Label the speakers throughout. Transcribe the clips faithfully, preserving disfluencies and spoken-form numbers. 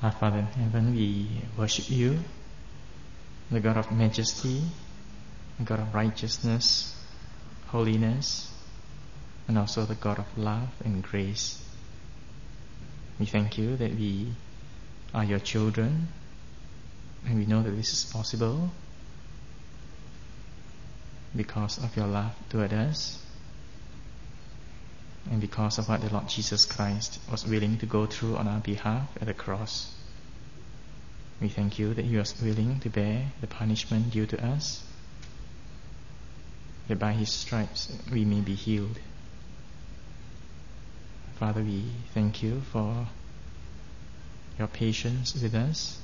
Speaker 1: Our Father in heaven, we worship you, the God of majesty, the God of righteousness, holiness, and also the God of love and grace. We thank you that we are your children, and we know that this is possible because of your love toward us, and because of what the Lord Jesus Christ was willing to go through on our behalf at the cross. We thank you that He was willing to bear the punishment due to us, that by His stripes we may be healed. Father, we thank you for your patience with us.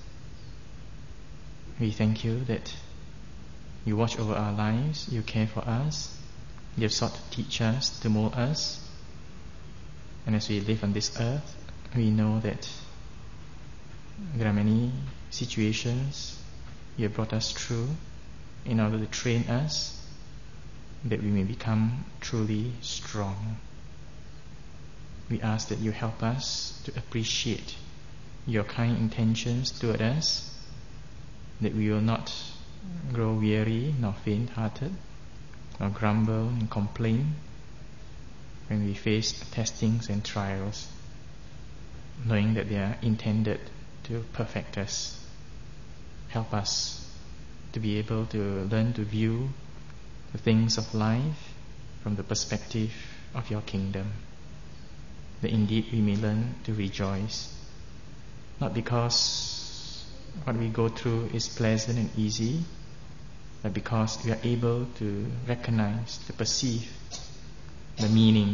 Speaker 1: We thank you that you watch over our lives, you care for us, you have sought to teach us, to mold us. And as we live on this earth, we know that there are many situations you have brought us through in order to train us, that we may become truly strong. We ask that you help us to appreciate your kind intentions toward us, that we will not grow weary nor faint-hearted, nor grumble and complain when we face testings and trials, knowing that they are intended to perfect us. Help us to be able to learn to view the things of life from the perspective of your kingdom, that indeed we may learn to rejoice, not because what we go through is pleasant and easy, but because we are able to recognize, to perceive the meaning,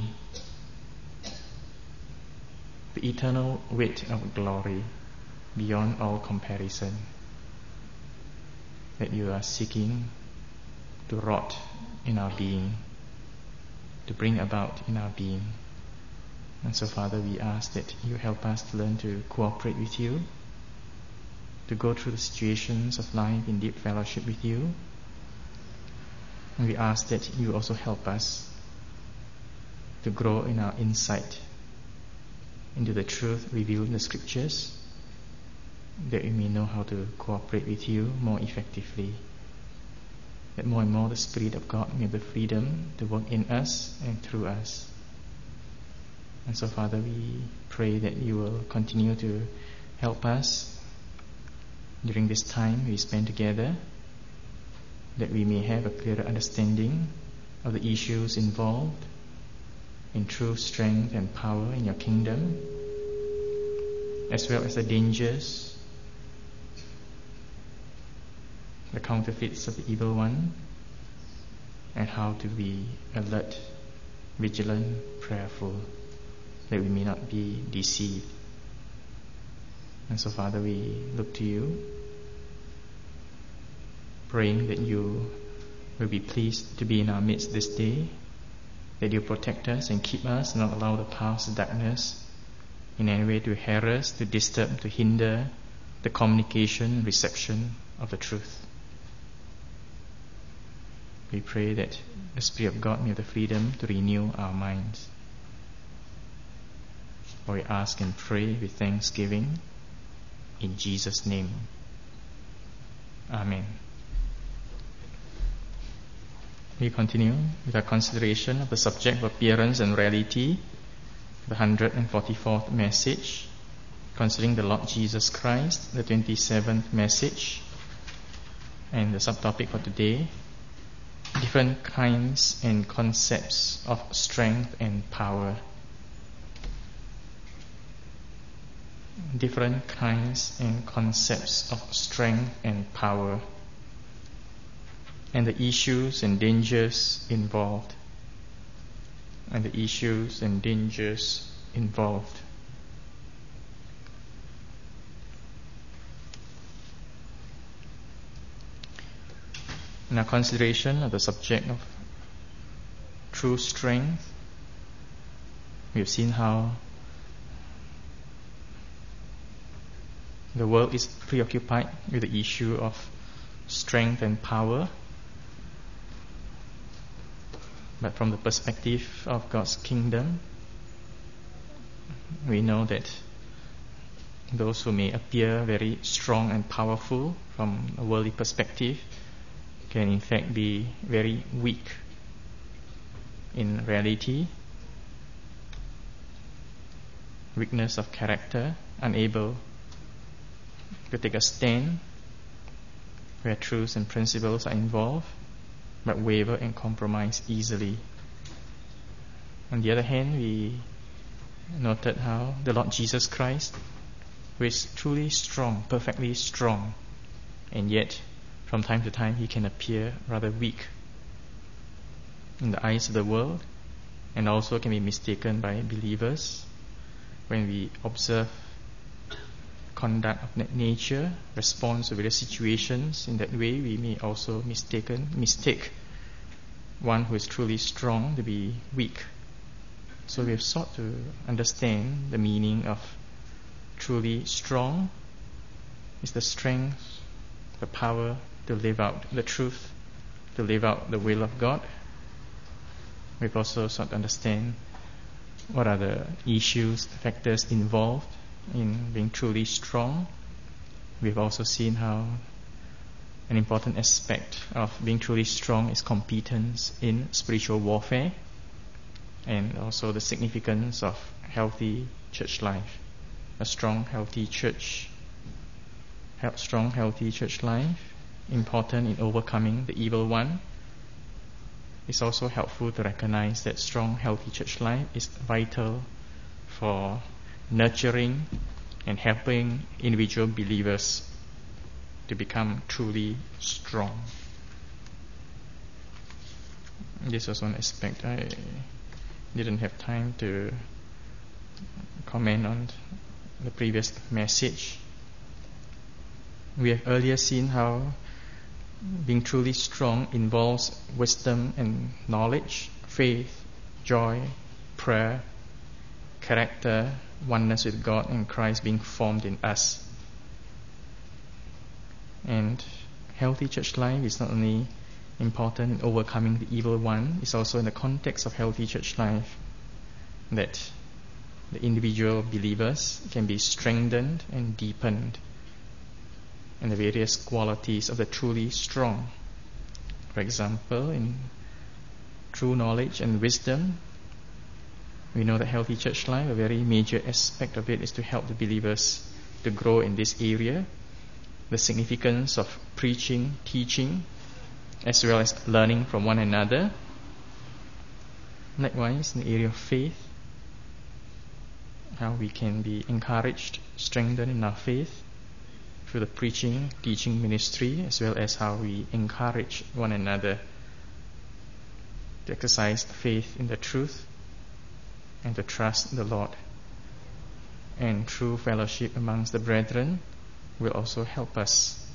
Speaker 1: the eternal weight of glory beyond all comparison, that you are seeking to wrought in our being, to bring about in our being. And so, Father, we ask that you help us to learn to cooperate with you, to go through the situations of life in deep fellowship with you. And we ask that you also help us to grow in our insight into the truth revealed in the Scriptures, that we may know how to cooperate with you more effectively, that more and more the Spirit of God may have the freedom to work in us and through us. And so, Father, we pray that you will continue to help us during this time we spend together, that we may have a clearer understanding of the issues involved in true strength and power in your kingdom, as well as the dangers, the counterfeits of the evil one, and how to be alert, vigilant, prayerful, that we may not be deceived. And so, Father, we look to you, praying that you will be pleased to be in our midst this day, that you protect us and keep us, and not allow the powers of darkness in any way to harass, to disturb, to hinder the communication and reception of the truth. We pray that the Spirit of God may have the freedom to renew our minds. For we ask and pray with thanksgiving in Jesus' name. Amen. We continue with our consideration of the subject of appearance and reality, the one hundred forty-fourth message, considering the Lord Jesus Christ, the twenty-seventh message, and the subtopic for today, different kinds and concepts of strength and power. Different kinds and concepts of strength and power, and the issues and dangers involved. And the issues and dangers involved. In our consideration of the subject of true strength, we have seen how the world is preoccupied with the issue of strength and power. But from the perspective of God's kingdom, we know that those who may appear very strong and powerful from a worldly perspective can in fact be very weak in reality, weakness of character, unable to take a stand where truths and principles are involved, but waver and compromise easily. On the other hand, we noted how the Lord Jesus Christ, who is truly strong, perfectly strong, and yet from time to time he can appear rather weak in the eyes of the world, and also can be mistaken by believers when we observe conduct of nature, response to various situations. In that way, we may also mistaken mistake one who is truly strong to be weak. So we have sought to understand the meaning of truly strong is the strength, the power to live out the truth, to live out the will of God. We've also sought to understand what are the issues, the factors involved in being truly strong. We've also seen how an important aspect of being truly strong is competence in spiritual warfare, and also the significance of healthy church life. A strong, healthy church, strong, healthy church life, important in overcoming the evil one. It's also helpful to recognize that strong, healthy church life is vital for nurturing and helping individual believers to become truly strong. This was one aspect. I didn't have time to comment on the previous message. We have earlier seen how being truly strong involves wisdom and knowledge, faith, joy, prayer, character, oneness with God and Christ being formed in us. And healthy church life is not only important in overcoming the evil one, it's also in the context of healthy church life that the individual believers can be strengthened and deepened in the various qualities of the truly strong. For example, in true knowledge and wisdom, we know that healthy church life, a very major aspect of it is to help the believers to grow in this area. The significance of preaching, teaching, as well as learning from one another. Likewise, in the area of faith, how we can be encouraged, strengthened in our faith through the preaching, teaching ministry, as well as how we encourage one another to exercise faith in the truth and to trust the Lord. And true fellowship amongst the brethren will also help us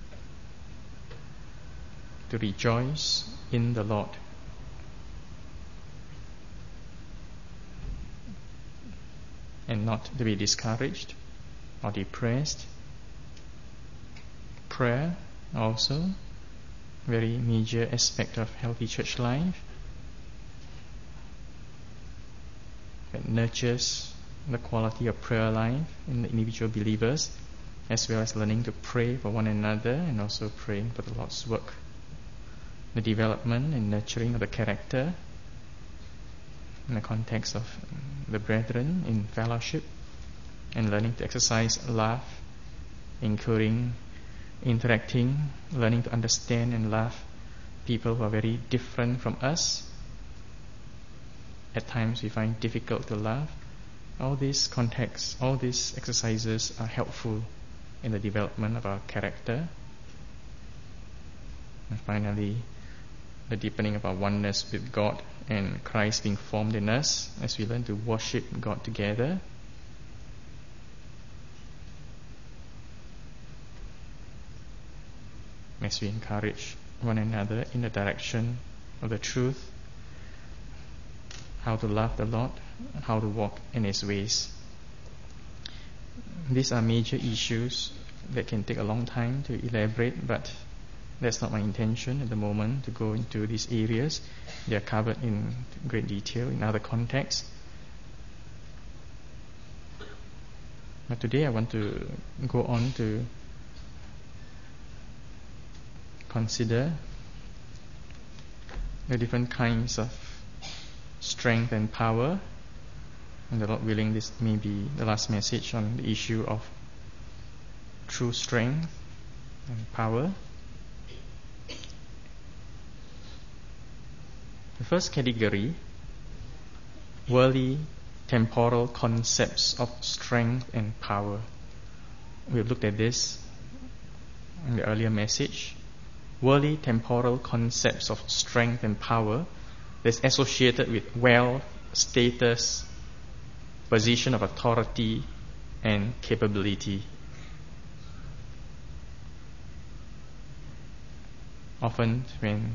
Speaker 1: to rejoice in the Lord. And not to be discouraged or depressed. Prayer also, very major aspect of healthy church life, that nurtures the quality of prayer life in the individual believers, as well as learning to pray for one another and also praying for the Lord's work. The development and nurturing of the character in the context of the brethren in fellowship, and learning to exercise love, including interacting, learning to understand and love people who are very different from us. At times we find difficult to love. All these contexts, all these exercises are helpful in the development of our character. And finally, the deepening of our oneness with God and Christ being formed in us as we learn to worship God together. As we encourage one another in the direction of the truth, how to love the Lord, how to walk in His ways. These are major issues that can take a long time to elaborate, but that's not my intention at the moment to go into these areas. They are covered in great detail in other contexts. But today I want to go on to consider the different kinds of strength and power. And the Lord willing, this may be the last message on the issue of true strength and power. The first category, worldly temporal concepts of strength and power. We've looked at this in the earlier message. Worldly temporal concepts of strength and power that's associated with wealth, status, position of authority, and capability. Often when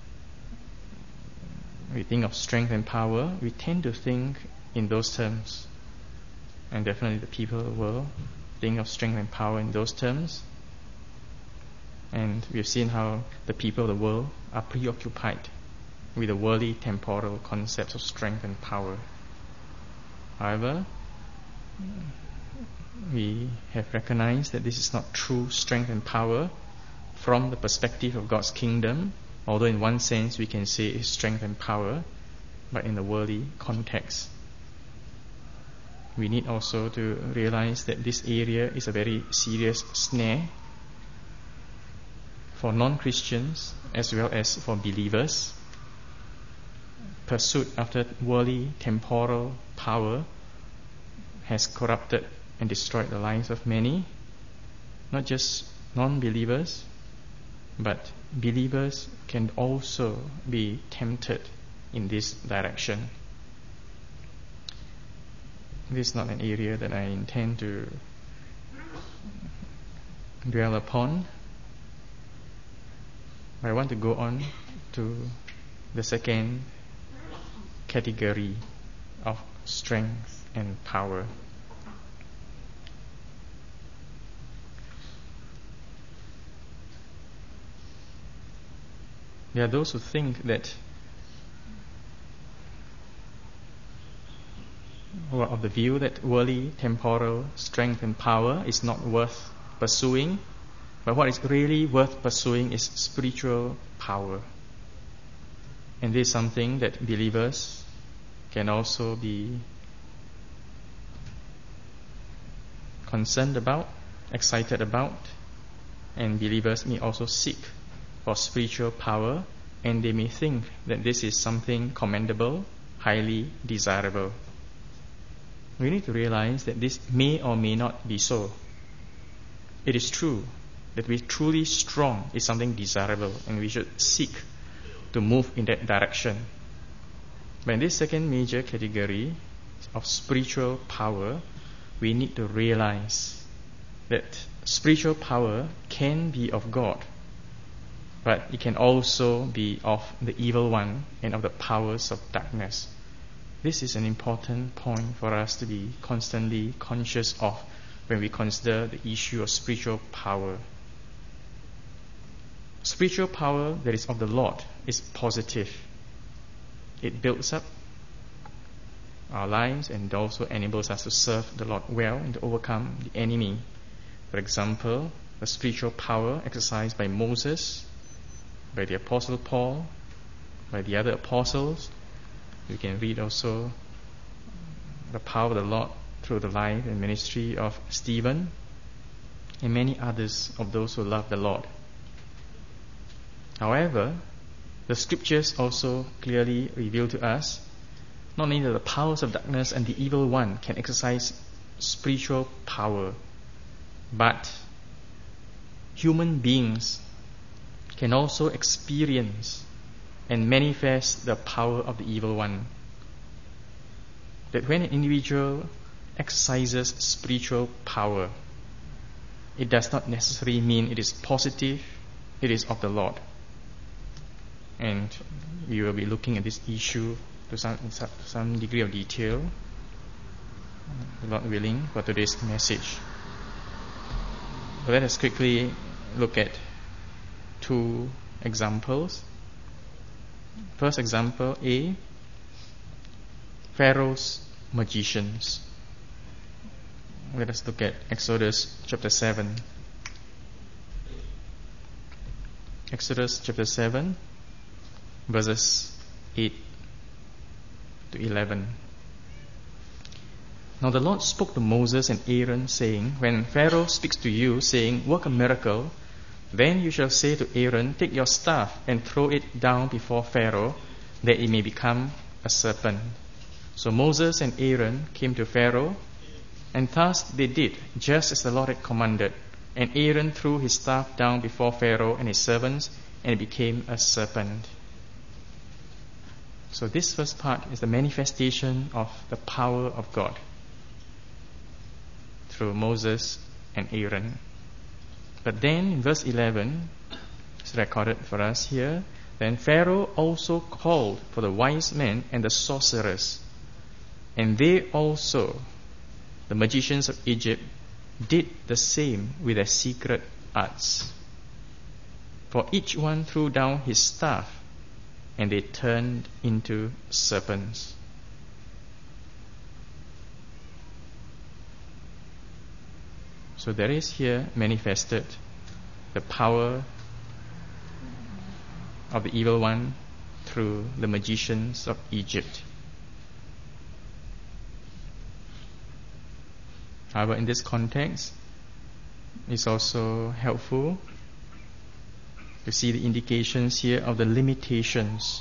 Speaker 1: we think of strength and power, we tend to think in those terms. And definitely the people of the world think of strength and power in those terms. And we've seen how the people of the world are preoccupied with the worldly temporal concepts of strength and power. However, we have recognized that this is not true strength and power from the perspective of God's kingdom, although in one sense we can say it's strength and power, but in the worldly context. We need also to realize that this area is a very serious snare for non-Christians as well as for believers. Pursuit after worldly temporal power has corrupted and destroyed the lives of many, not just non-believers, but believers can also be tempted in this direction. This is not an area that I intend to dwell upon. I want to go on to the second category of strength and power. There are those who think that, or of the view that worldly temporal strength and power is not worth pursuing, but what is really worth pursuing is spiritual power. And this is something that believers can also be concerned about, excited about, and believers may also seek for spiritual power, and they may think that this is something commendable, highly desirable. We need to realize that this may or may not be so. It is true that to be truly strong is something desirable, and we should seek to move in that direction. But in this second major category of spiritual power, we need to realize that spiritual power can be of God, but it can also be of the evil one and of the powers of darkness. This is an important point for us to be constantly conscious of when we consider the issue of spiritual power. Spiritual power that is of the Lord is positive. It builds up our lives and also enables us to serve the Lord well and to overcome the enemy. For example, the spiritual power exercised by Moses, by the Apostle Paul, by the other apostles. We can read also the power of the Lord through the life and ministry of Stephen and many others of those who love the Lord. However, the scriptures also clearly reveal to us not only that the powers of darkness and the evil one can exercise spiritual power, but human beings can also experience and manifest the power of the evil one. That when an individual exercises spiritual power, it does not necessarily mean it is positive, it is of the Lord. And we will be looking at this issue to some, some degree of detail, the Lord willing, for today's message. But let us quickly look at two examples. First example A, Pharaoh's magicians. let us look at Exodus chapter seven. Exodus chapter seven, verses eight to eleven. Now the Lord spoke to Moses and Aaron, saying, When Pharaoh speaks to you, saying, Work a miracle, then you shall say to Aaron, Take your staff and throw it down before Pharaoh, that it may become a serpent. So Moses and Aaron came to Pharaoh, and thus they did, just as the Lord had commanded. And Aaron threw his staff down before Pharaoh and his servants, and it became a serpent. So this first part is the manifestation of the power of God through Moses and Aaron. But then in verse eleven, it's recorded for us here, then Pharaoh also called for the wise men and the sorcerers, and they also, the magicians of Egypt, did the same with their secret arts. For each one threw down his staff, and they turned into serpents. So there is here manifested the power of the evil one through the magicians of Egypt. However, in this context, it's also helpful to see the indications here of the limitations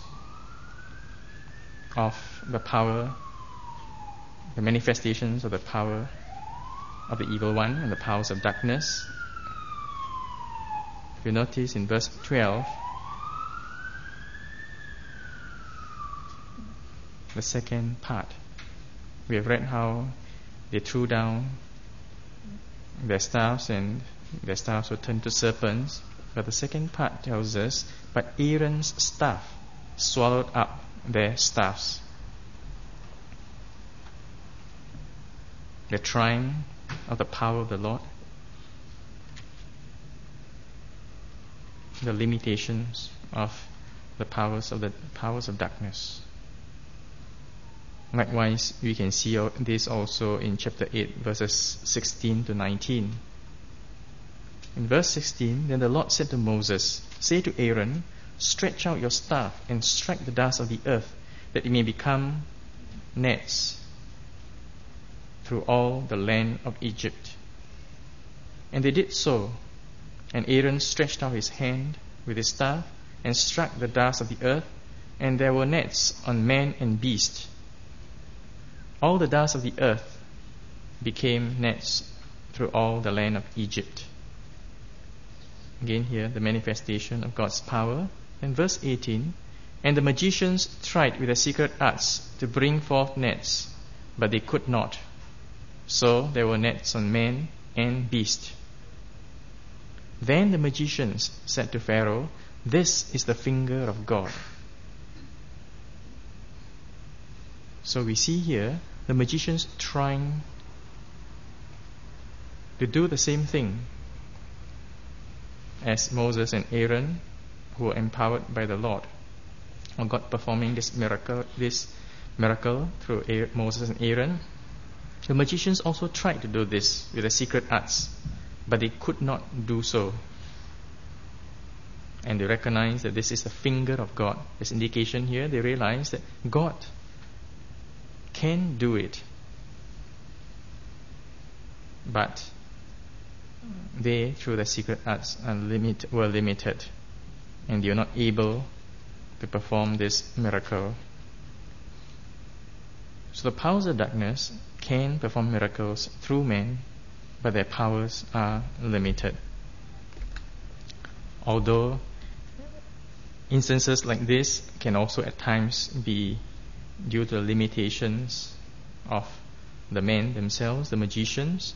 Speaker 1: of the power, the manifestations of the power of the evil one and the powers of darkness. If you notice in verse twelve, the second part, we have read how they threw down their staffs and their staffs were turned to serpents. But the second part tells us, but Aaron's staff swallowed up their staffs. The trying of the power of the Lord, the limitations of the powers of the powers of darkness. Likewise, we can see this also in chapter eight, verses sixteen to nineteen. In verse sixteen, then the Lord said to Moses, Say to Aaron, Stretch out your staff and strike the dust of the earth, that it may become nets through all the land of Egypt. And they did so. And Aaron stretched out his hand with his staff and struck the dust of the earth, and there were nets on man and beast. All the dust of the earth became nets through all the land of Egypt. Again here, the manifestation of God's power. In verse eighteen, and the magicians tried with their secret arts to bring forth nets, but they could not. So there were nets on man and beast. Then the magicians said to Pharaoh, This is the finger of God. So we see here the magicians trying to do the same thing as Moses and Aaron, who were empowered by the Lord, or God performing this miracle, this miracle through Moses and Aaron. The magicians also tried to do this with the secret arts, but they could not do so. And they recognize that this is the finger of God. This indication here, they realize that God can do it, but they, through their secret arts, are limit, were limited, and they were not able to perform this miracle. So the powers of darkness can perform miracles through men, but their powers are limited. Although instances like this can also at times be due to the limitations of the men themselves, the magicians.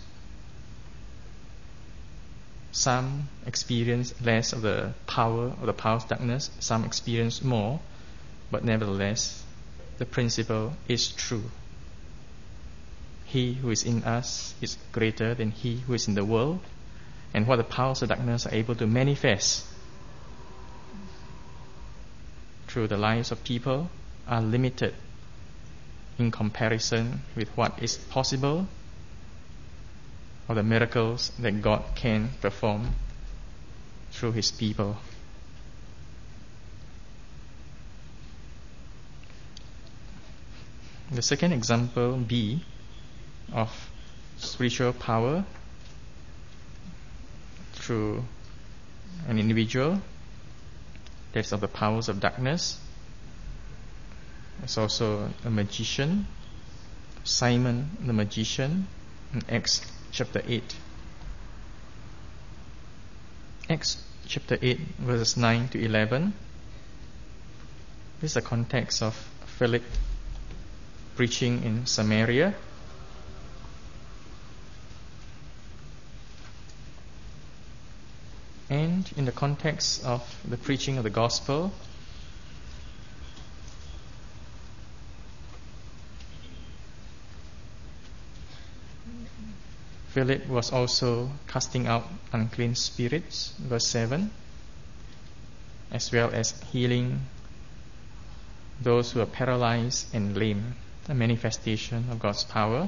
Speaker 1: Some experience less of the power of the powers of darkness, some experience more, but nevertheless, the principle is true. He who is in us is greater than he who is in the world, and what the powers of darkness are able to manifest through the lives of people are limited in comparison with what is possible or the miracles that God can perform through His people. The second example, B, of spiritual power through an individual, that's of the powers of darkness. It's also a magician, Simon the magician, in Acts chapter eight. Acts chapter eight, verses nine to eleven. This is the context of Philip preaching in Samaria. And in the context of the preaching of the gospel, Philip was also casting out unclean spirits, verse seven, as well as healing those who are paralyzed and lame, a manifestation of God's power.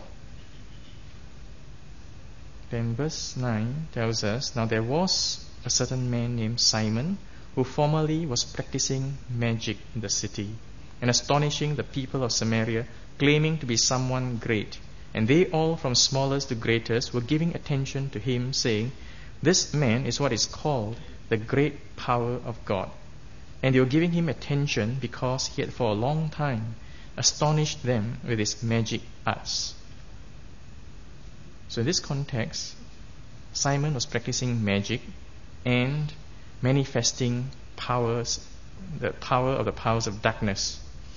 Speaker 1: Then verse nine tells us, now there was a certain man named Simon, who formerly was practicing magic in the city and astonishing the people of Samaria, claiming to be someone great. And they all, from smallest to greatest, were giving attention to him, saying, this man is what is called the great power of God. And they were giving him attention because he had for a long time astonished them with his magic arts. So in this context, Simon was practicing magic and manifesting powers, the power of the powers of darkness,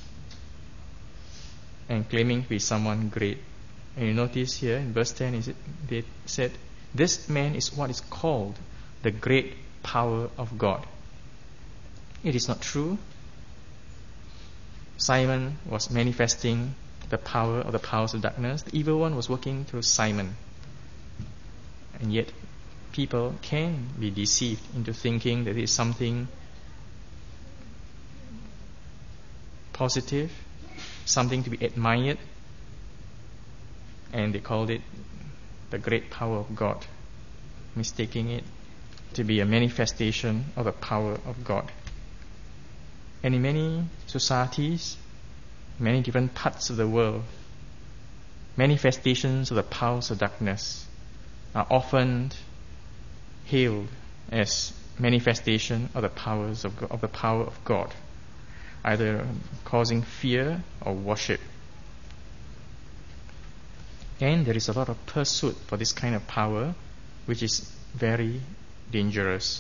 Speaker 1: and claiming to be someone great. And you notice here in verse ten, is it, they said, this man is what is called the great power of God. It is not true. Simon was manifesting the power of the powers of darkness. The evil one was working through Simon. And yet people can be deceived into thinking that it is something positive, something to be admired, and they called it the great power of God, mistaking it to be a manifestation of the power of God. And in many societies, many different parts of the world, manifestations of the powers of darkness are often hailed as manifestation of the powers of God, of the power of God, either causing fear or worship. And there is a lot of pursuit for this kind of power, which is very dangerous.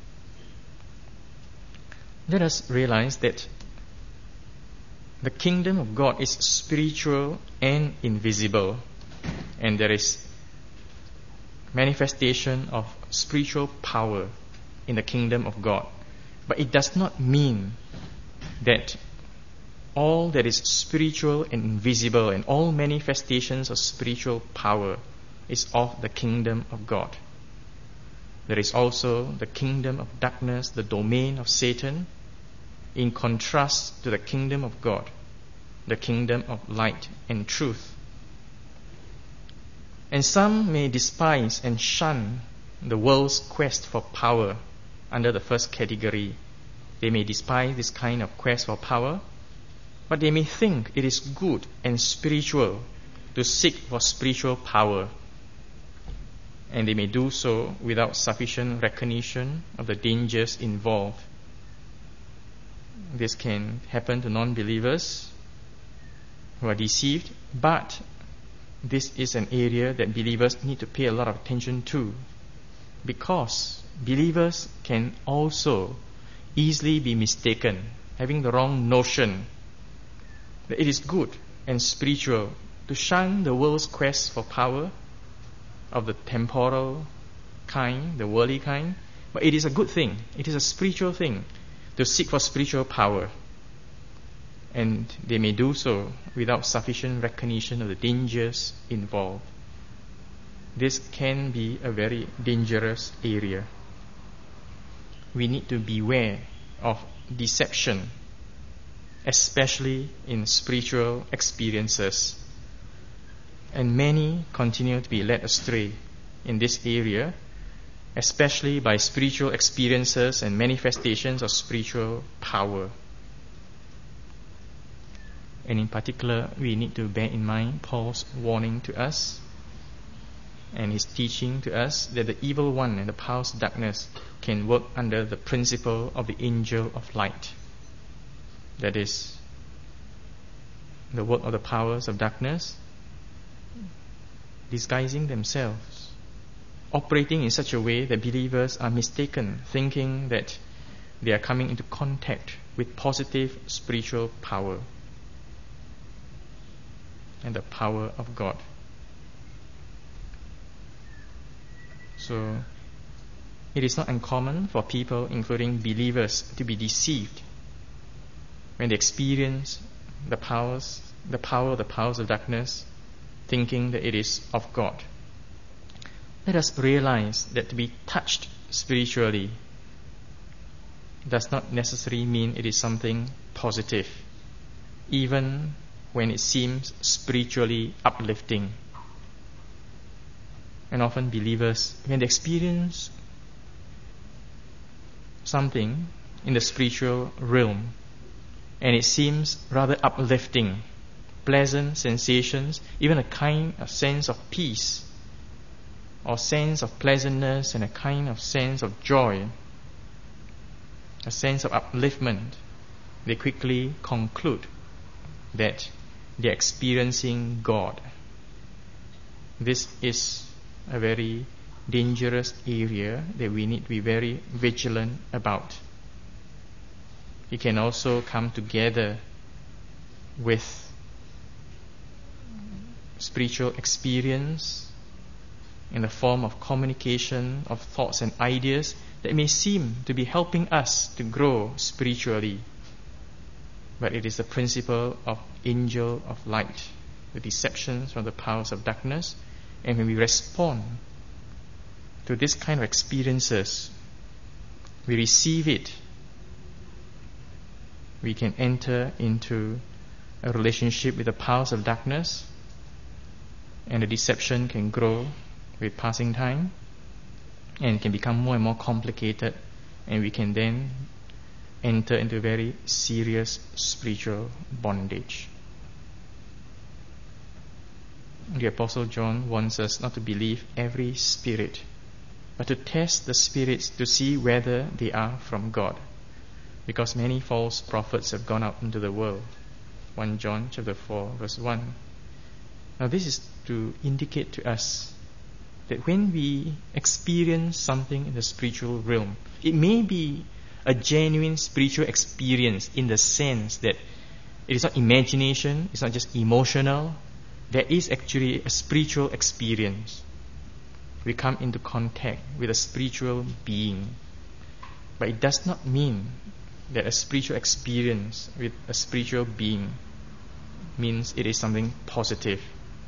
Speaker 1: Let us realize that the kingdom of God is spiritual and invisible, and there is manifestation of spiritual power in the kingdom of God. But it does not mean that all that is spiritual and invisible and all manifestations of spiritual power is of the kingdom of God. There is also the kingdom of darkness, the domain of Satan, in contrast to the kingdom of God, the kingdom of light and truth. And some may despise and shun the world's quest for power under the first category. They may despise this kind of quest for power, but they may think it is good and spiritual to seek for spiritual power. And they may do so without sufficient recognition of the dangers involved. This can happen to non-believers who are deceived, but this is an area that believers need to pay a lot of attention to, because believers can also easily be mistaken, having the wrong notion that it is good and spiritual to shun the world's quest for power of the temporal kind, the worldly kind. But it is a good thing, it is a spiritual thing to seek for spiritual power. And they may do so without sufficient recognition of the dangers involved. This can be a very dangerous area. We need to beware of deception, especially in spiritual experiences. And many continue to be led astray in this area, especially by spiritual experiences and manifestations of spiritual power. And in particular, we need to bear in mind Paul's warning to us and his teaching to us that the evil one and the powers of darkness can work under the principle of the angel of light. That is, the work of the powers of darkness disguising themselves, operating in such a way that believers are mistaken, thinking that they are coming into contact with positive spiritual power and the power of God. So, it is not uncommon for people, including believers, to be deceived when they experience the powers, the power of the powers of darkness, thinking that it is of God. Let us realize that to be touched spiritually does not necessarily mean it is something positive, even when it seems spiritually uplifting. And often believers, when they experience something in the spiritual realm, and it seems rather uplifting, pleasant sensations, even a kind of sense of peace, or sense of pleasantness, and a kind of sense of joy, a sense of upliftment, they quickly conclude that they are experiencing God. This is a very dangerous area that we need to be very vigilant about. It can also come together with spiritual experience in the form of communication of thoughts and ideas that may seem to be helping us to grow spiritually. But it is the principle of angel of light, the deceptions from the powers of darkness. And when we respond to this kind of experiences, we receive it, we can enter into a relationship with the powers of darkness, and the deception can grow with passing time and can become more and more complicated, and we can then enter into very serious spiritual bondage. The Apostle John wants us not to believe every spirit, but to test the spirits to see whether they are from God, because many false prophets have gone out into the world. First John chapter four verse one. Now this is to indicate to us that when we experience something in the spiritual realm, it may be a genuine spiritual experience in the sense that it is not imagination, it's not just emotional. There is actually a spiritual experience. We come into contact with a spiritual being. But it does not mean that a spiritual experience with a spiritual being means it is something positive.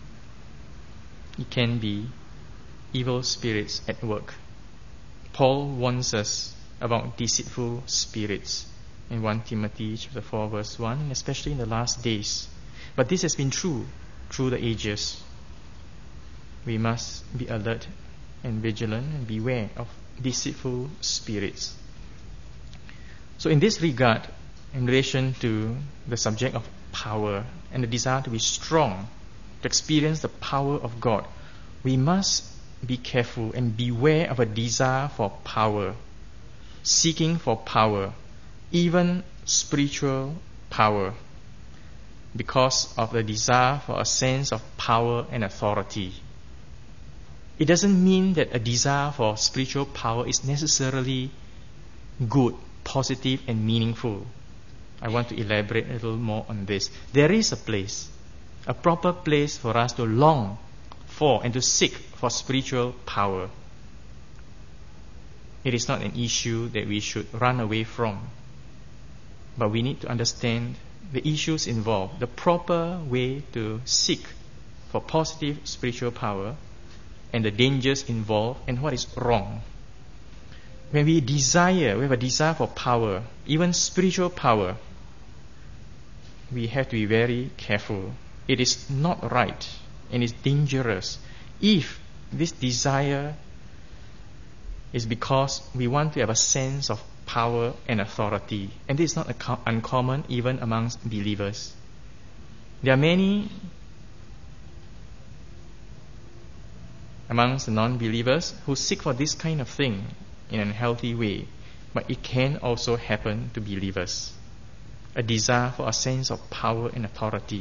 Speaker 1: It can be evil spirits at work. Paul warns us about deceitful spirits in First Timothy chapter four verse one, especially in the last days. But this has been true through the ages. We must be alert and vigilant and beware of deceitful spirits. So in this regard, in relation to the subject of power and the desire to be strong, to experience the power of God, we must be careful and beware of a desire for power, seeking for power, even spiritual power, because of the desire for a sense of power and authority. It doesn't mean that a desire for spiritual power is necessarily good, positive and meaningful. I want to elaborate a little more on this. There is a place, a proper place for us to long for and to seek for spiritual power. It is not an issue that we should run away from, but we need to understand the issues involved, the proper way to seek for positive spiritual power, and the dangers involved and what is wrong. When we desire, we have a desire for power, even spiritual power, we have to be very careful. It is not right and it's dangerous if This desire is because we want to have a sense of power and authority. And this is not unco- uncommon even amongst believers. There are many amongst the non-believers who seek for this kind of thing in a healthy way. But it can also happen to believers. A desire for a sense of power and authority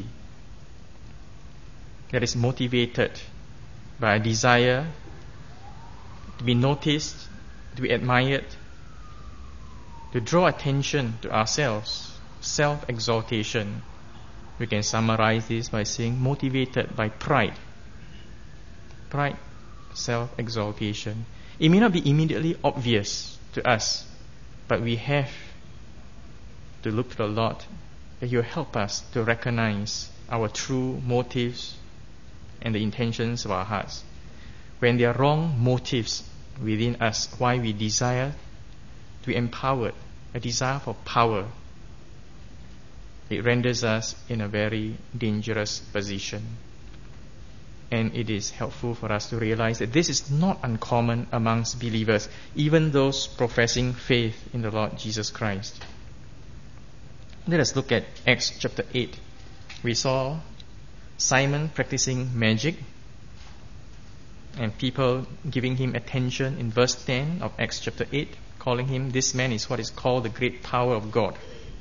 Speaker 1: that is motivated by a desire to be noticed, to be admired, to draw attention to ourselves, self-exaltation. We can summarize this by saying motivated by pride. Pride, self-exaltation. It may not be immediately obvious to us, but we have to look to the Lord that He will help us to recognize our true motives and the intentions of our hearts. When there are wrong motives within us, why we desire to be empowered, a desire for power, it renders us in a very dangerous position. And it is helpful for us to realize that this is not uncommon amongst believers, even those professing faith in the Lord Jesus Christ. Let us look at Acts chapter eight. We saw Simon practicing magic and people giving him attention in verse ten of Acts chapter eight, calling him, this man is what is called the great power of God.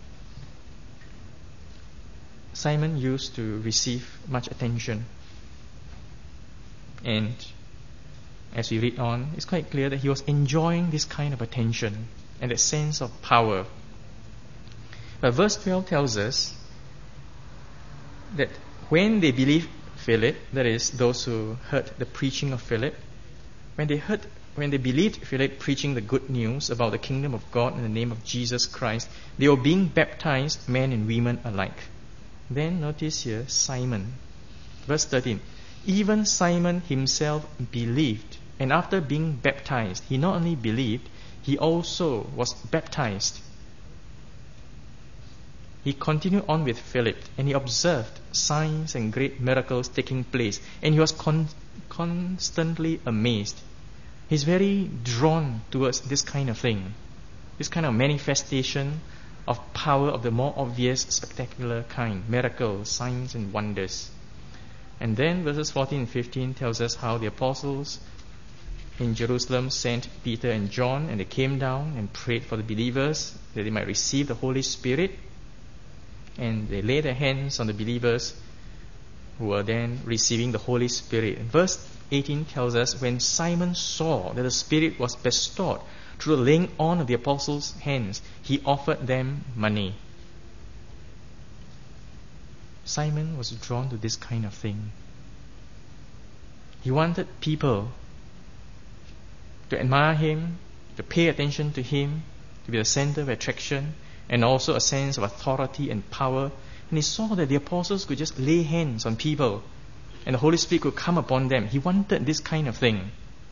Speaker 1: Simon used to receive much attention. And as we read on, it's quite clear that he was enjoying this kind of attention and that sense of power. But verse twelve tells us that when they believed Philip, that is, those who heard the preaching of Philip, when they heard, when they believed Philip preaching the good news about the kingdom of God in the name of Jesus Christ, they were being baptized, men and women alike. Then notice here, Simon, verse thirteen. Even Simon himself believed, and after being baptized, he not only believed, he also was baptized. He continued on with Philip, and he observed signs and great miracles taking place, and he was con- constantly amazed. He's very drawn towards this kind of thing, this kind of manifestation of power of the more obvious, spectacular kind, miracles, signs and wonders. And then verses fourteen and fifteen tells us how the apostles in Jerusalem sent Peter and John, and they came down and prayed for the believers that they might receive the Holy Spirit. And they laid their hands on the believers who were then receiving the Holy Spirit. And verse eighteen tells us when Simon saw that the Spirit was bestowed through the laying on of the apostles' hands, he offered them money. Simon was drawn to this kind of thing. He wanted people to admire him, to pay attention to him, to be the center of attraction, and also a sense of authority and power. And he saw that the apostles could just lay hands on people and the Holy Spirit could come upon them. He wanted this kind of thing.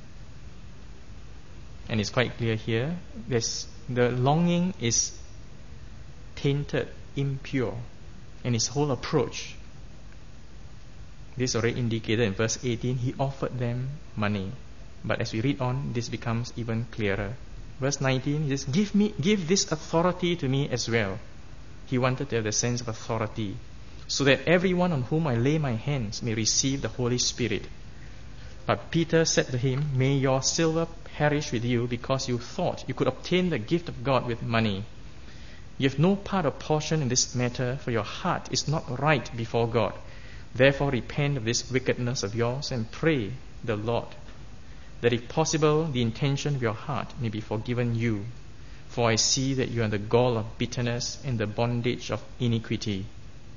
Speaker 1: And it's quite clear here, there's, the longing is tainted, impure, and his whole approach. This already indicated in verse eighteen, he offered them money. But as we read on, this becomes even clearer. Verse nineteen, he says, give me, give this authority to me as well. He wanted to have the sense of authority, so that everyone on whom I lay my hands may receive the Holy Spirit. But Peter said to him, may your silver perish with you, because you thought you could obtain the gift of God with money. You have no part or portion in this matter, for your heart is not right before God. Therefore repent of this wickedness of yours and pray the Lord, that if possible the intention of your heart may be forgiven you. For I see that you are in the gall of bitterness and the bondage of iniquity.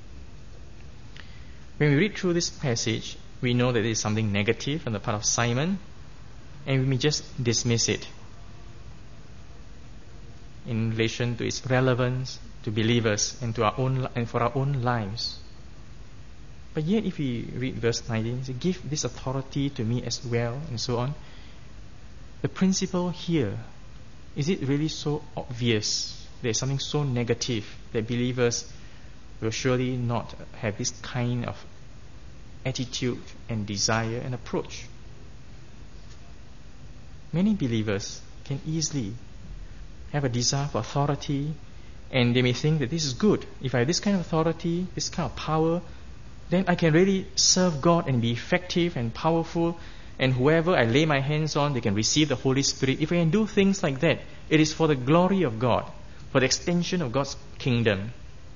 Speaker 1: When we read through this passage, we know that there is something negative on the part of Simon, and we may just dismiss it in relation to its relevance to believers and to our own and for our own lives. But yet, if we read verse nineteen, say, give this authority to me as well, and so on. The principle here, is it really so obvious? There is something so negative that believers will surely not have this kind of attitude and desire and approach. many believers can easily have a desire for authority, and they may think that this is good. If I have this kind of authority, this kind of power, then I can really serve God and be effective and powerful, and whoever I lay my hands on, they can receive the Holy Spirit. If I can do things like that, it is for the glory of God, for the extension of God's kingdom.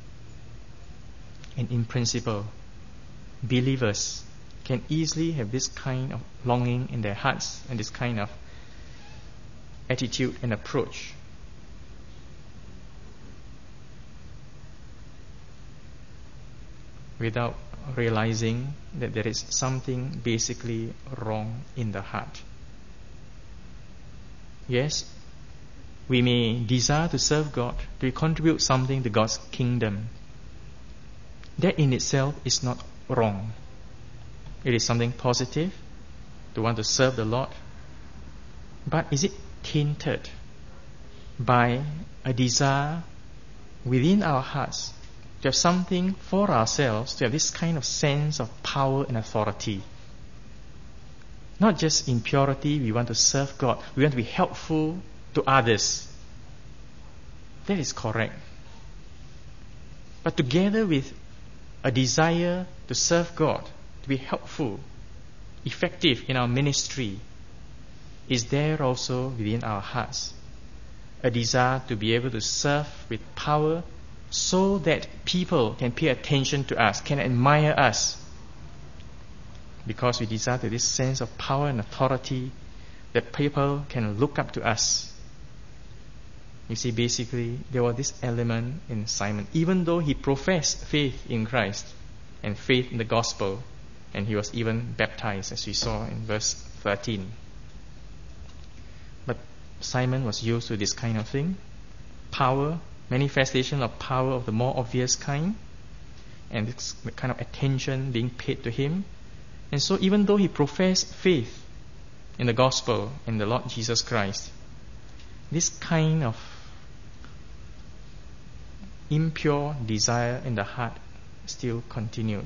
Speaker 1: And in principle, believers can easily have this kind of longing in their hearts and this kind of attitude and approach. Without realizing that there is something basically wrong in the heart. Yes, we may desire to serve God, to contribute something to God's kingdom. That in itself is not wrong. It is something positive to want to serve the Lord. But is it tainted by a desire within our hearts to have something for ourselves, to have this kind of sense of power and authority? Not just in purity, we want to serve God, we want to be helpful to others. That is correct. But together with a desire to serve God, to be helpful, effective in our ministry, is there also within our hearts a desire to be able to serve with power, so that people can pay attention to us, can admire us, because we desire to this sense of power and authority, that people can look up to us. You see, basically, there was this element in Simon. Even though he professed faith in Christ and faith in the gospel, and he was even baptized, as we saw in verse thirteen. But Simon was used to this kind of thing, power, manifestation of power of the more obvious kind, and this kind of attention being paid to him. And so even though he professed faith in the gospel, in the Lord Jesus Christ, this kind of impure desire in the heart still continued.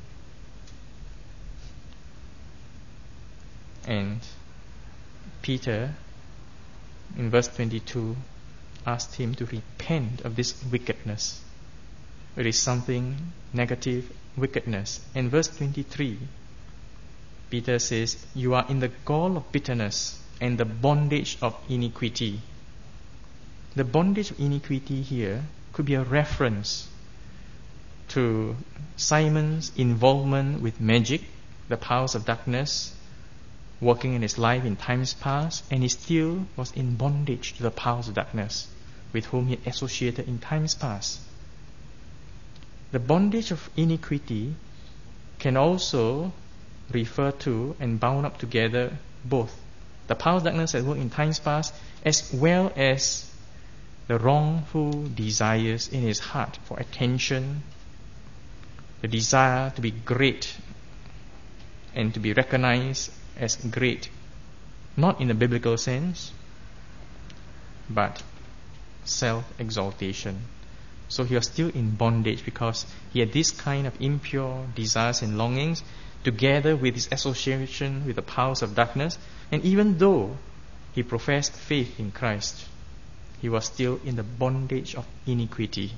Speaker 1: And Peter, in verse twenty-two, asked him to repent of this wickedness. It is something negative, wickedness. In verse twenty-three, Peter says, "You are in the gall of bitterness and the bondage of iniquity." The bondage of iniquity here could be a reference to Simon's involvement with magic, the powers of darkness, working in his life in times past, and he still was in bondage to the powers of darkness with whom he associated in times past. The bondage of iniquity can also refer to and bound up together both the powers of darkness at work in times past, as well as the wrongful desires in his heart for attention, the desire to be great and to be recognized as great, not in the biblical sense, but self-exaltation. So he was still in bondage because he had this kind of impure desires and longings together with his association with the powers of darkness. And even though he professed faith in Christ, he was still in the bondage of iniquity.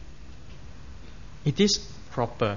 Speaker 1: It is proper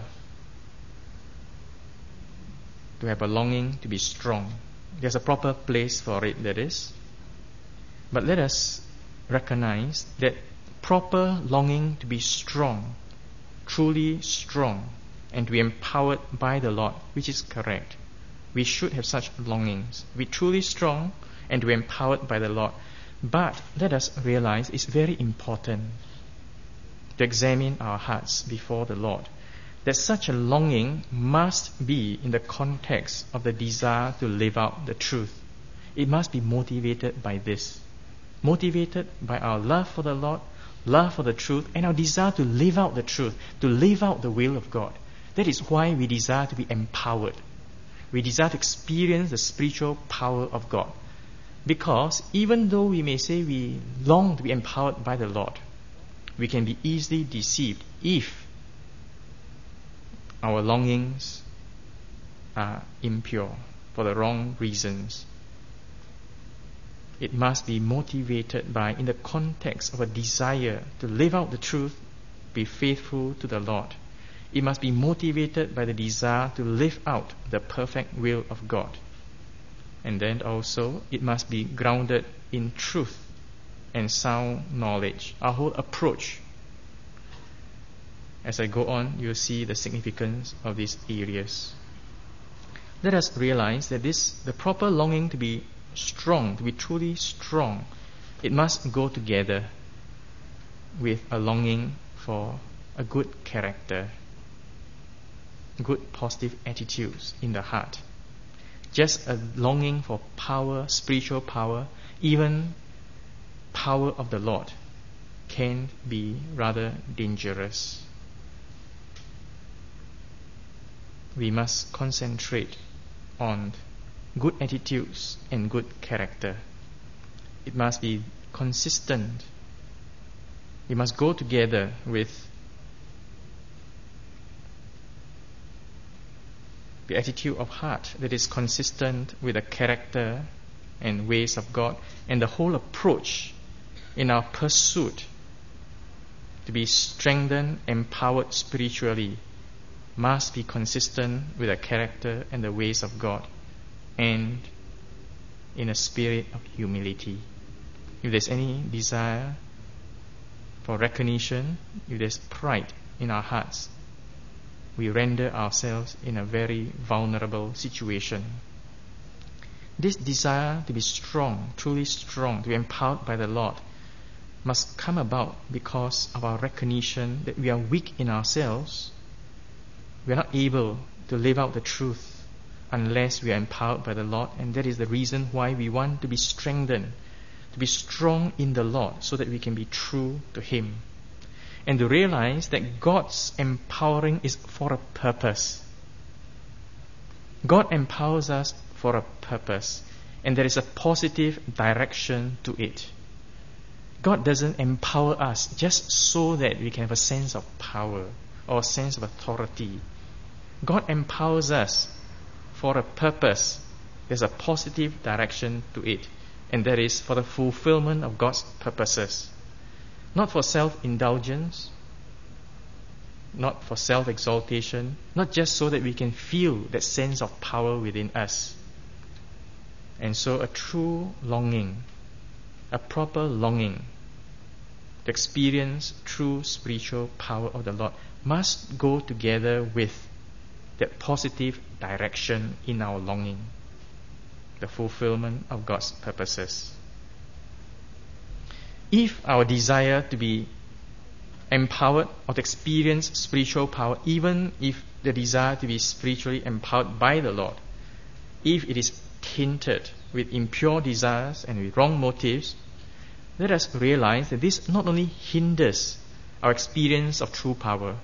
Speaker 1: to have a longing to be strong. There's a proper place for it, that is. But let us recognize that proper longing to be strong, truly strong, and to be empowered by the Lord, which is correct. We should have such longings. Be truly strong and to be empowered by the Lord. But let us realize it's very important to examine our hearts before the Lord, that such a longing must be in the context of the desire to live out the truth. It must be motivated by this. Motivated by our love for the Lord, love for the truth, and our desire to live out the truth, to live out the will of God. That is why we desire to be empowered. We desire to experience the spiritual power of God. Because even though we may say we long to be empowered by the Lord, we can be easily deceived if our longings are impure for the wrong reasons. It must be motivated by, in the context of a desire to live out the truth, be faithful to the Lord. It must be motivated by the desire to live out the perfect will of God. And then also, it must be grounded in truth and sound knowledge. Our whole approach. As I go on, you'll see the significance of these areas. Let us realize that this, the proper longing to be strong, to be truly strong, it must go together with a longing for a good character, good positive attitudes in the heart. Just a longing for power, spiritual power, even power of the Lord, can be rather dangerous. We must concentrate on good attitudes and good character. It must be consistent. It must go together with the attitude of heart that is consistent with the character and ways of God, and the whole approach in our pursuit to be strengthened, empowered spiritually, must be consistent with the character and the ways of God, and in a spirit of humility. If there's any desire for recognition, if there's pride in our hearts, we render ourselves in a very vulnerable situation. This desire to be strong, truly strong, to be empowered by the Lord, must come about because of our recognition that we are weak in ourselves. We are not able to live out the truth unless we are empowered by the Lord, and that is the reason why we want to be strengthened, to be strong in the Lord, so that we can be true to Him. And to realize that God's empowering is for a purpose. God empowers us for a purpose, and there is a positive direction to it. God doesn't empower us just so that we can have a sense of power or a sense of authority. God empowers us for a purpose. There's a positive direction to it, and that is for the fulfillment of God's purposes. Not for self-indulgence, not for self-exaltation, not just so that we can feel that sense of power within us. And so a true longing, a proper longing to experience true spiritual power of the Lord must go together with that positive direction in our longing, the fulfillment of God's purposes. If our desire to be empowered or to experience spiritual power, even if the desire to be spiritually empowered by the Lord, if it is tainted with impure desires and with wrong motives, let us realize that this not only hinders our experience of true power.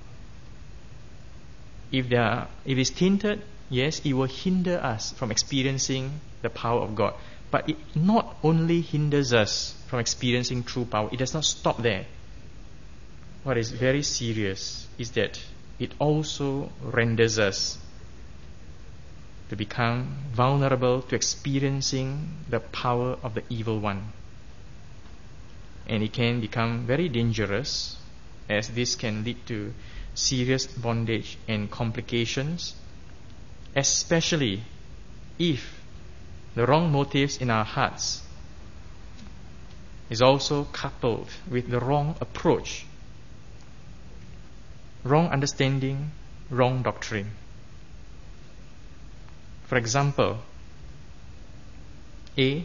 Speaker 1: If there are, if it's tainted, yes, it will hinder us from experiencing the power of God. But it not only hinders us from experiencing true power, it does not stop there. What is very serious is that it also renders us to become vulnerable to experiencing the power of the evil one. And it can become very dangerous, as this can lead to serious bondage and complications, especially if the wrong motives in our hearts is also coupled with the wrong approach, wrong understanding, wrong doctrine. For example, A,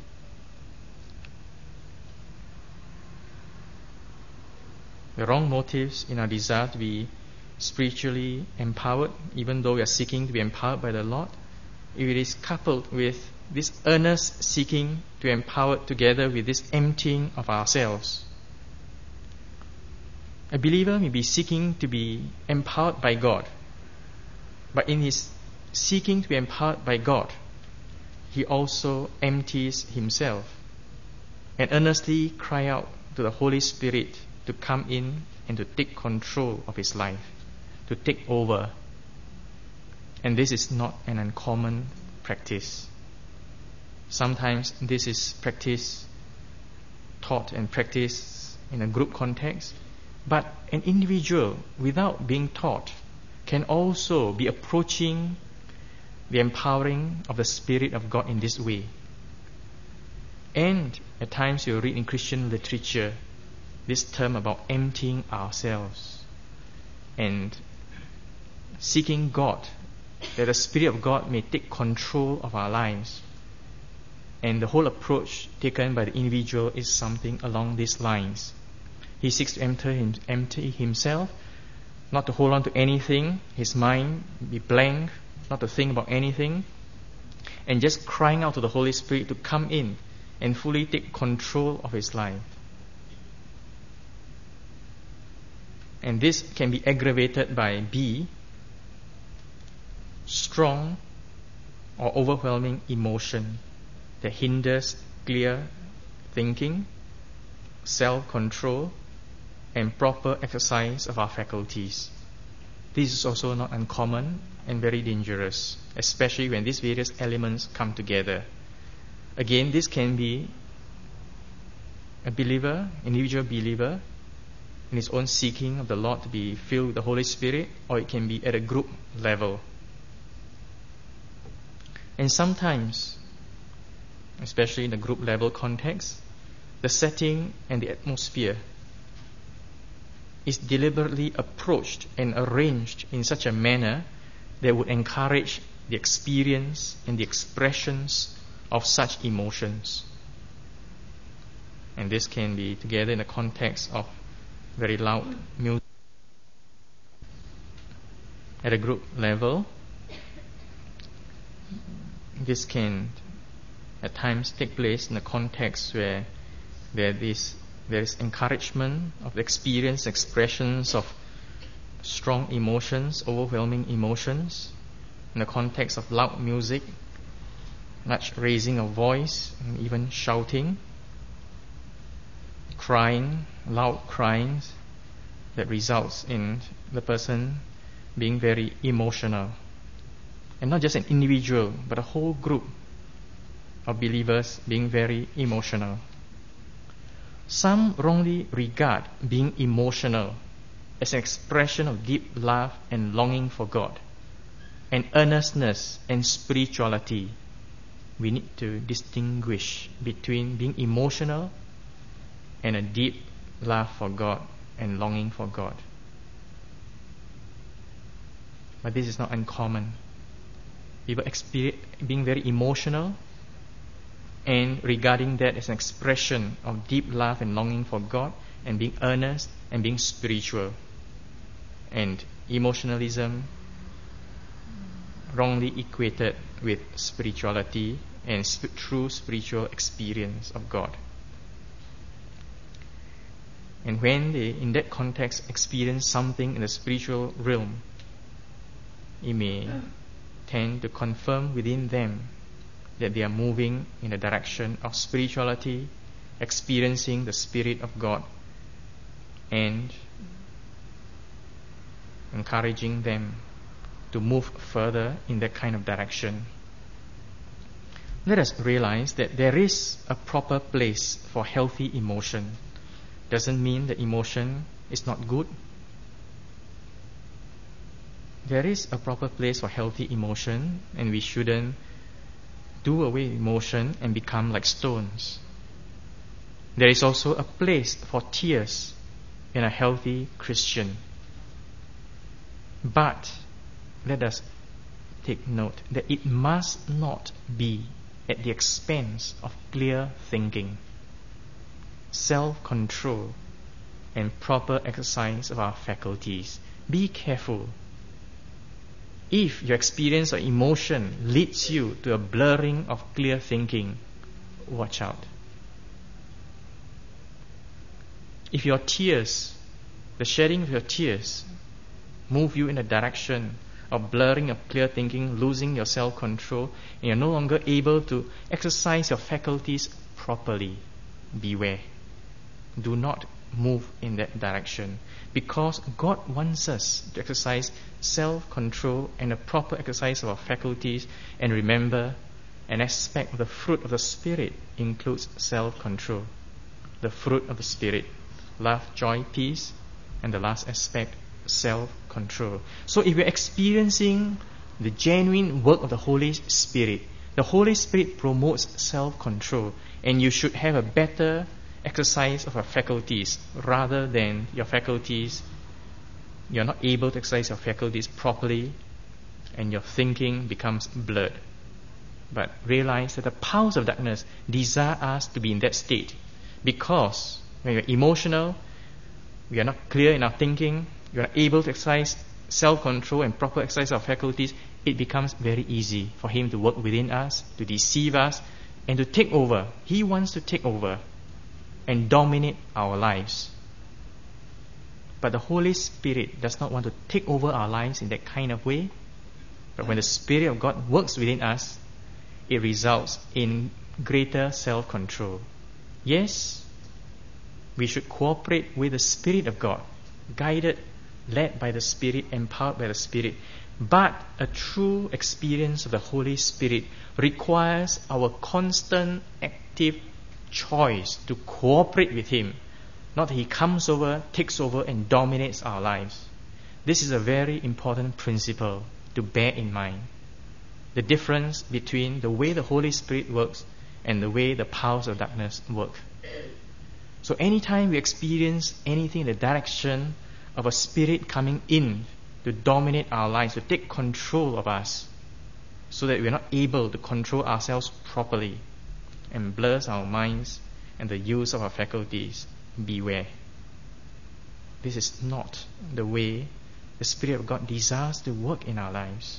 Speaker 1: the wrong motives in our desire to be spiritually empowered, even though we are seeking to be empowered by the Lord, if it is coupled with this earnest seeking to empower together with this emptying of ourselves. A believer may be seeking to be empowered by God, but in his seeking to be empowered by God, he also empties himself and earnestly cry out to the Holy Spirit to come in and to take control of his life, to take over. And this is not an uncommon practice. Sometimes this is practiced, taught and practiced in a group context. But an individual, without being taught, can also be approaching the empowering of the Spirit of God in this way. And at times you read in Christian literature this term about emptying ourselves and seeking God, that the Spirit of God may take control of our lives. And the whole approach taken by the individual is something along these lines. He seeks to empty, him, empty himself, not to hold on to anything, his mind be blank, not to think about anything, and just crying out to the Holy Spirit to come in and fully take control of his life. And this can be aggravated by B, strong or overwhelming emotion that hinders clear thinking, self-control, and proper exercise of our faculties. This is also not uncommon and very dangerous, especially when these various elements come together. Again, this can be a believer, individual believer, in his own seeking of the Lord to be filled with the Holy Spirit, or it can be at a group level. And sometimes, especially in the group level context, the setting and the atmosphere is deliberately approached and arranged in such a manner that would encourage the experience and the expressions of such emotions. And this can be together in the context of very loud music. At a group level, this can at times take place in a context where there is there is encouragement of the experience, expressions of strong emotions, overwhelming emotions, in the context of loud music, much raising of voice, and even shouting, crying, loud crying, that results in the person being very emotional. And not just an individual, but a whole group of believers being very emotional. Some wrongly regard being emotional as an expression of deep love and longing for God, and earnestness and spirituality. We need to distinguish between being emotional and a deep love for God and longing for God. But this is not uncommon. People experience being very emotional and regarding that as an expression of deep love and longing for God, and being earnest and being spiritual. And emotionalism wrongly equated with spirituality and sp- true spiritual experience of God. And when they, in that context, experience something in the spiritual realm, it may tend to confirm within them that they are moving in the direction of spirituality, experiencing the Spirit of God, and encouraging them to move further in that kind of direction. Let us realize that there is a proper place for healthy emotion. Doesn't mean that emotion is not good. There is a proper place for healthy emotion, and we shouldn't do away with emotion and become like stones. There is also a place for tears in a healthy Christian. But let us take note that it must not be at the expense of clear thinking, self-control, and proper exercise of our faculties. Be careful. If your experience or emotion leads you to a blurring of clear thinking, watch out. If your tears, the shedding of your tears, move you in a direction of blurring of clear thinking, losing your self-control, and you're no longer able to exercise your faculties properly, beware. Do not move in that direction, because God wants us to exercise self-control and a proper exercise of our faculties. And remember, An aspect of the fruit of the Spirit includes self-control. The fruit of the Spirit, love, joy, peace, and the last aspect, self-control. So if you're experiencing the genuine work of the Holy Spirit, the Holy Spirit promotes self-control, and you should have a better exercise of your faculties rather than your faculties. You're not able to exercise your faculties properly, and your thinking becomes blurred. But realize that the powers of darkness desire us to be in that state, because when we're emotional, we are not clear in our thinking, we are not able to exercise self-control and proper exercise of faculties, it becomes very easy for him to work within us, to deceive us, and to take over. He wants to take over and dominate our lives. But the Holy Spirit does not want to take over our lives in that kind of way. But when the Spirit of God works within us, it results in greater self-control. Yes, we should cooperate with the Spirit of God, guided, led by the Spirit, empowered by the Spirit. But a true experience of the Holy Spirit requires our constant active choice to cooperate with Him. Not that He comes over, takes over, and dominates our lives. This is a very important principle to bear in mind. The difference between the way the Holy Spirit works and the way the powers of darkness work. So anytime we experience anything in the direction of a spirit coming in to dominate our lives, to take control of us, so that we're not able to control ourselves properly, and blurs our minds and the use of our faculties, beware. This is not the way the Spirit of God desires to work in our lives.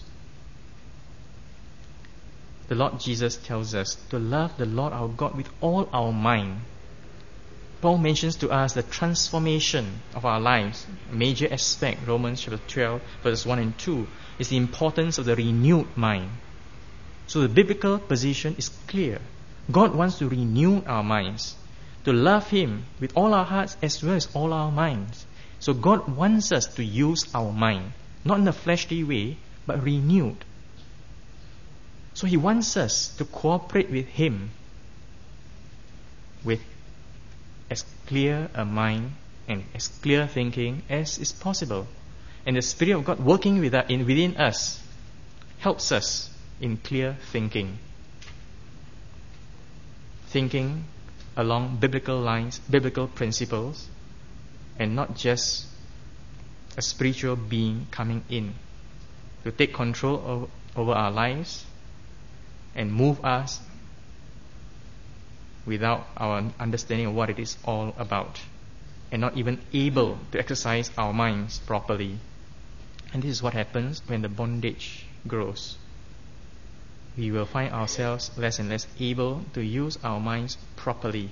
Speaker 1: The Lord Jesus tells us to love the Lord our God with all our mind. Paul mentions to us the transformation of our lives. A major aspect, Romans chapter twelve, verses one and two, is the importance of the renewed mind. So the biblical position is clear. God wants to renew our minds, to love Him with all our hearts as well as all our minds. So God wants us to use our mind, not in a fleshly way, but renewed. So He wants us to cooperate with Him with as clear a mind and as clear thinking as is possible. And the Spirit of God working with us, in, within us helps us in clear thinking. Thinking along biblical lines, biblical principles, and not just a spiritual being coming in to take control of, over our lives and move us without our understanding of what it is all about, and not even able to exercise our minds properly. And this is what happens when the bondage grows. We will find ourselves less and less able to use our minds properly.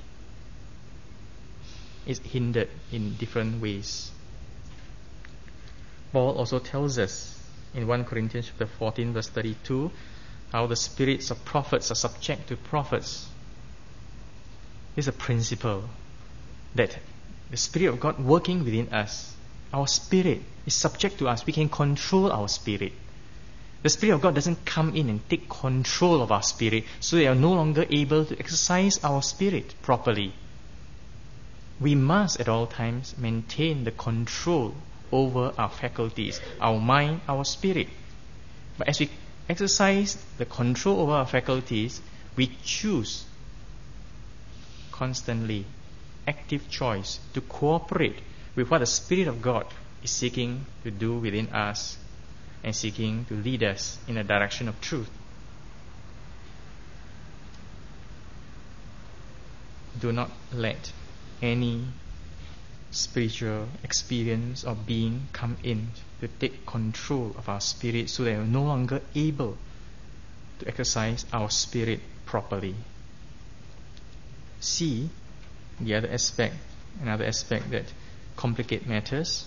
Speaker 1: It's hindered in different ways. Paul also tells us in First Corinthians chapter fourteen, verse thirty-two, how the spirits of prophets are subject to prophets. It's a principle that the Spirit of God working within us, our spirit is subject to us. We can control our spirit. The Spirit of God doesn't come in and take control of our spirit, so we are no longer able to exercise our spirit properly. We must at all times maintain the control over our faculties, our mind, our spirit. But as we exercise the control over our faculties, we choose constantly, active choice to cooperate with what the Spirit of God is seeking to do within us and seeking to lead us in a direction of truth. Do not let any spiritual experience or being come in to take control of our spirit, so that we are no longer able to exercise our spirit properly. See the other aspect, another aspect that complicate matters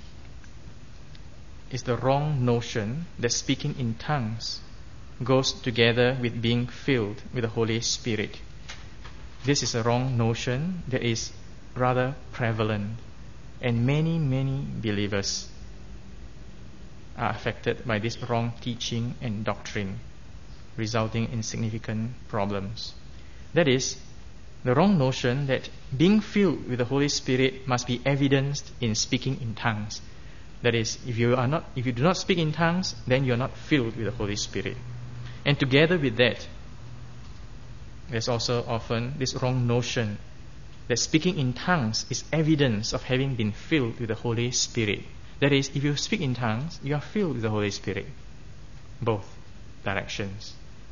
Speaker 1: is the wrong notion that speaking in tongues goes together with being filled with the Holy Spirit. This is a wrong notion that is rather prevalent, and many, many believers are affected by this wrong teaching and doctrine. resulting in significant problems. That is, the wrong notion that being filled with the Holy Spirit must be evidenced in speaking in tongues. That is, if you are not, if you do not speak in tongues, then you are not filled with the Holy Spirit. And together with that, there's also often this wrong notion that speaking in tongues is evidence of having been filled with the Holy Spirit. That is, if you speak in tongues, you are filled with the Holy Spirit. Both directions.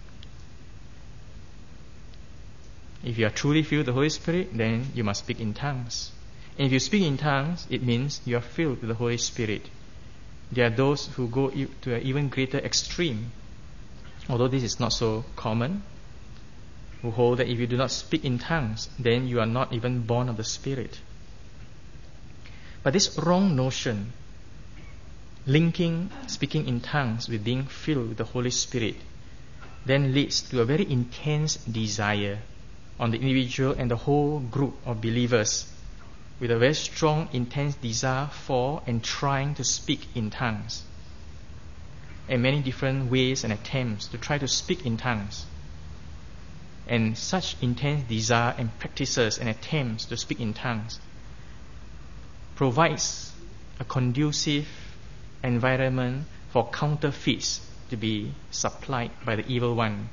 Speaker 1: If you are truly filled with the Holy Spirit, then you must speak in tongues. And if you speak in tongues, it means you are filled with the Holy Spirit. There are those who go to an even greater extreme, although this is not so common, who hold that if you do not speak in tongues, then you are not even born of the Spirit. But this wrong notion, linking speaking in tongues with being filled with the Holy Spirit, then leads to a very intense desire on the individual and the whole group of believers, with a very strong, intense desire for and trying to speak in tongues, and many different ways and attempts to try to speak in tongues. And such intense desire and practices and attempts to speak in tongues provides a conducive environment for counterfeits to be supplied by the evil one.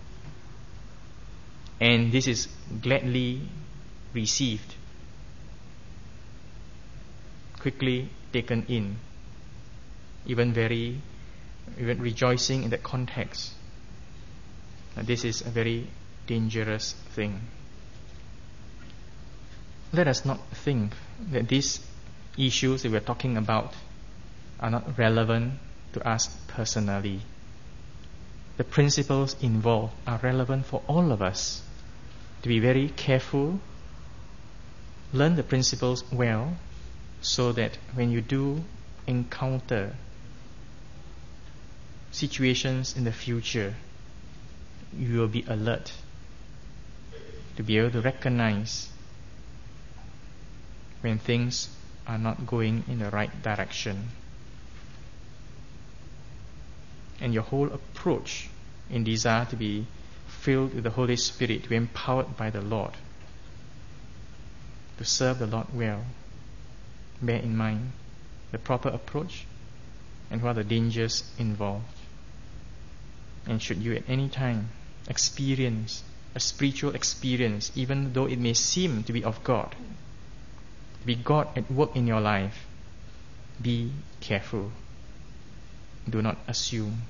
Speaker 1: And this is gladly received, quickly taken in, even very, even rejoicing in that context. And this is a very dangerous thing. Let us not think that these issues that we are talking about are not relevant to us personally. The principles involved are relevant for all of us. To be very careful, learn the principles well, so that when you do encounter situations in the future, you will be alert to be able to recognize when things are not going in the right direction. And your whole approach in desire to be filled with the Holy Spirit, to be empowered by the Lord, to serve the Lord well, bear in mind the proper approach and what are the dangers involved. And should you at any time experience a spiritual experience, even though it may seem to be of God, to be God at work in your life, be careful. Do not assume.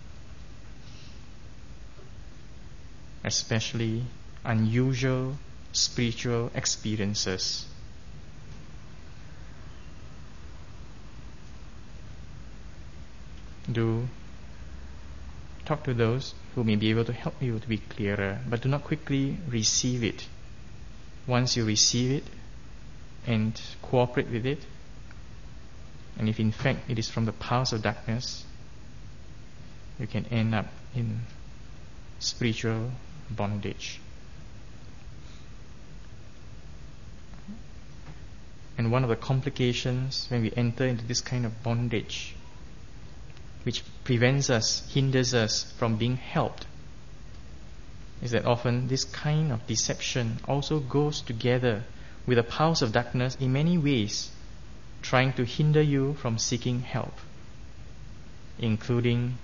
Speaker 1: Especially unusual spiritual experiences. Do talk to those who may be able to help you to be clearer, but do not quickly receive it. Once you receive it and cooperate with it, and if in fact it is from the powers of darkness, you can end up in spiritual bondage. And one of the complications when we enter into this kind of bondage, which prevents us, hinders us from being helped, is that often this kind of deception also goes together with the powers of darkness in many ways, trying to hinder you from seeking help, including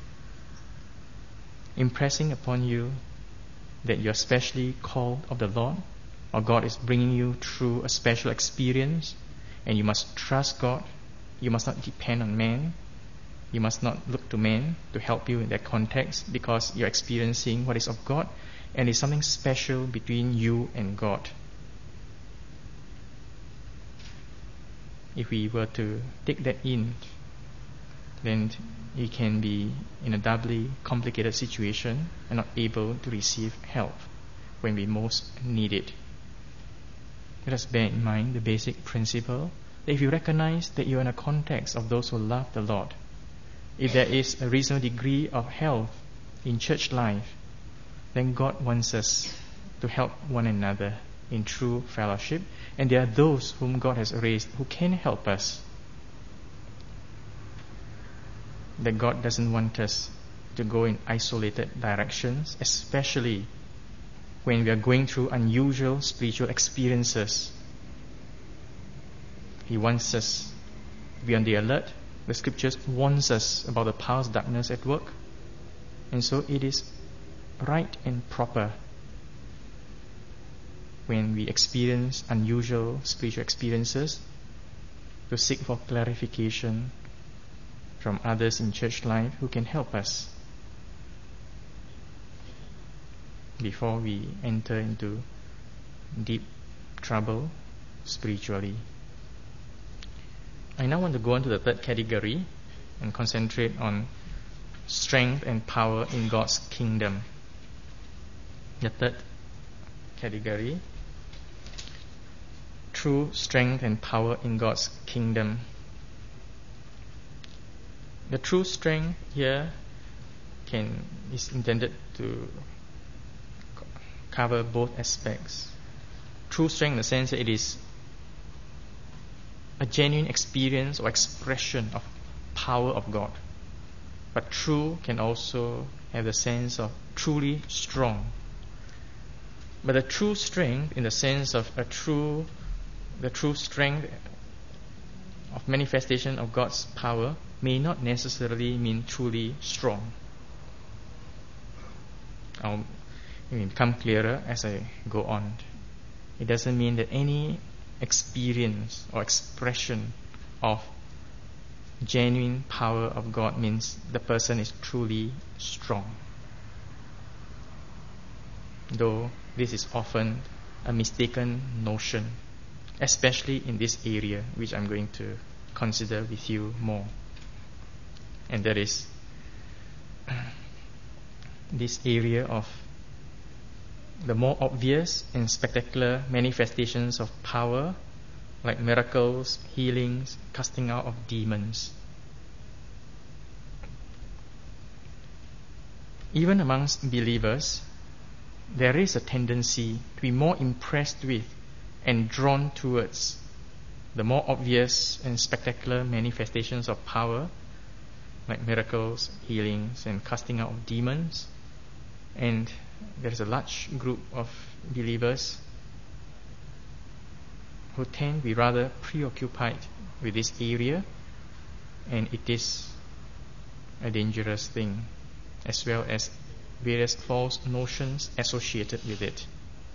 Speaker 1: impressing upon you that you are specially called of the Lord, or God is bringing you through a special experience, and you must trust God. You must not depend on man. You must not look to man to help you in that context, because you're experiencing what is of God, and it's something special between you and God. If we were to take that in, then you can be in a doubly complicated situation and not able to receive help when we most need it. Let us bear in mind the basic principle that if you recognize that you are in a context of those who love the Lord, if there is a reasonable degree of health in church life, then God wants us to help one another in true fellowship, and there are those whom God has raised who can help us. That God doesn't want us to go in isolated directions, especially when we are going through unusual spiritual experiences. He wants us to be on the alert. The scriptures warns us about the powers of darkness at work. And so it is right and proper when we experience unusual spiritual experiences to seek for clarification from others in church life who can help us before we enter into deep trouble spiritually. I now want to go on to the third category and concentrate on strength and power in God's kingdom. The third category, true strength and power in God's kingdom. The true strength here can is intended to cover both aspects. True strength in the sense that it is a genuine experience or expression of power of God. But true can also have the sense of truly strong. But the true strength in the sense of a true, the true strength of manifestation of God's power may not necessarily mean truly strong. I'll it will become clearer as I go on. It doesn't mean that any experience or expression of genuine power of God means the person is truly strong. Though this is often a mistaken notion, especially in this area, which I'm going to consider with you more. And that is this area of the more obvious and spectacular manifestations of power, like miracles, healings, casting out of demons. Even amongst believers, there is a tendency to be more impressed with and drawn towards the more obvious and spectacular manifestations of power, like miracles, healings, and casting out of demons. And there is a large group of believers who tend to be rather preoccupied with this area, and it is a dangerous thing, as well as various false notions associated with it.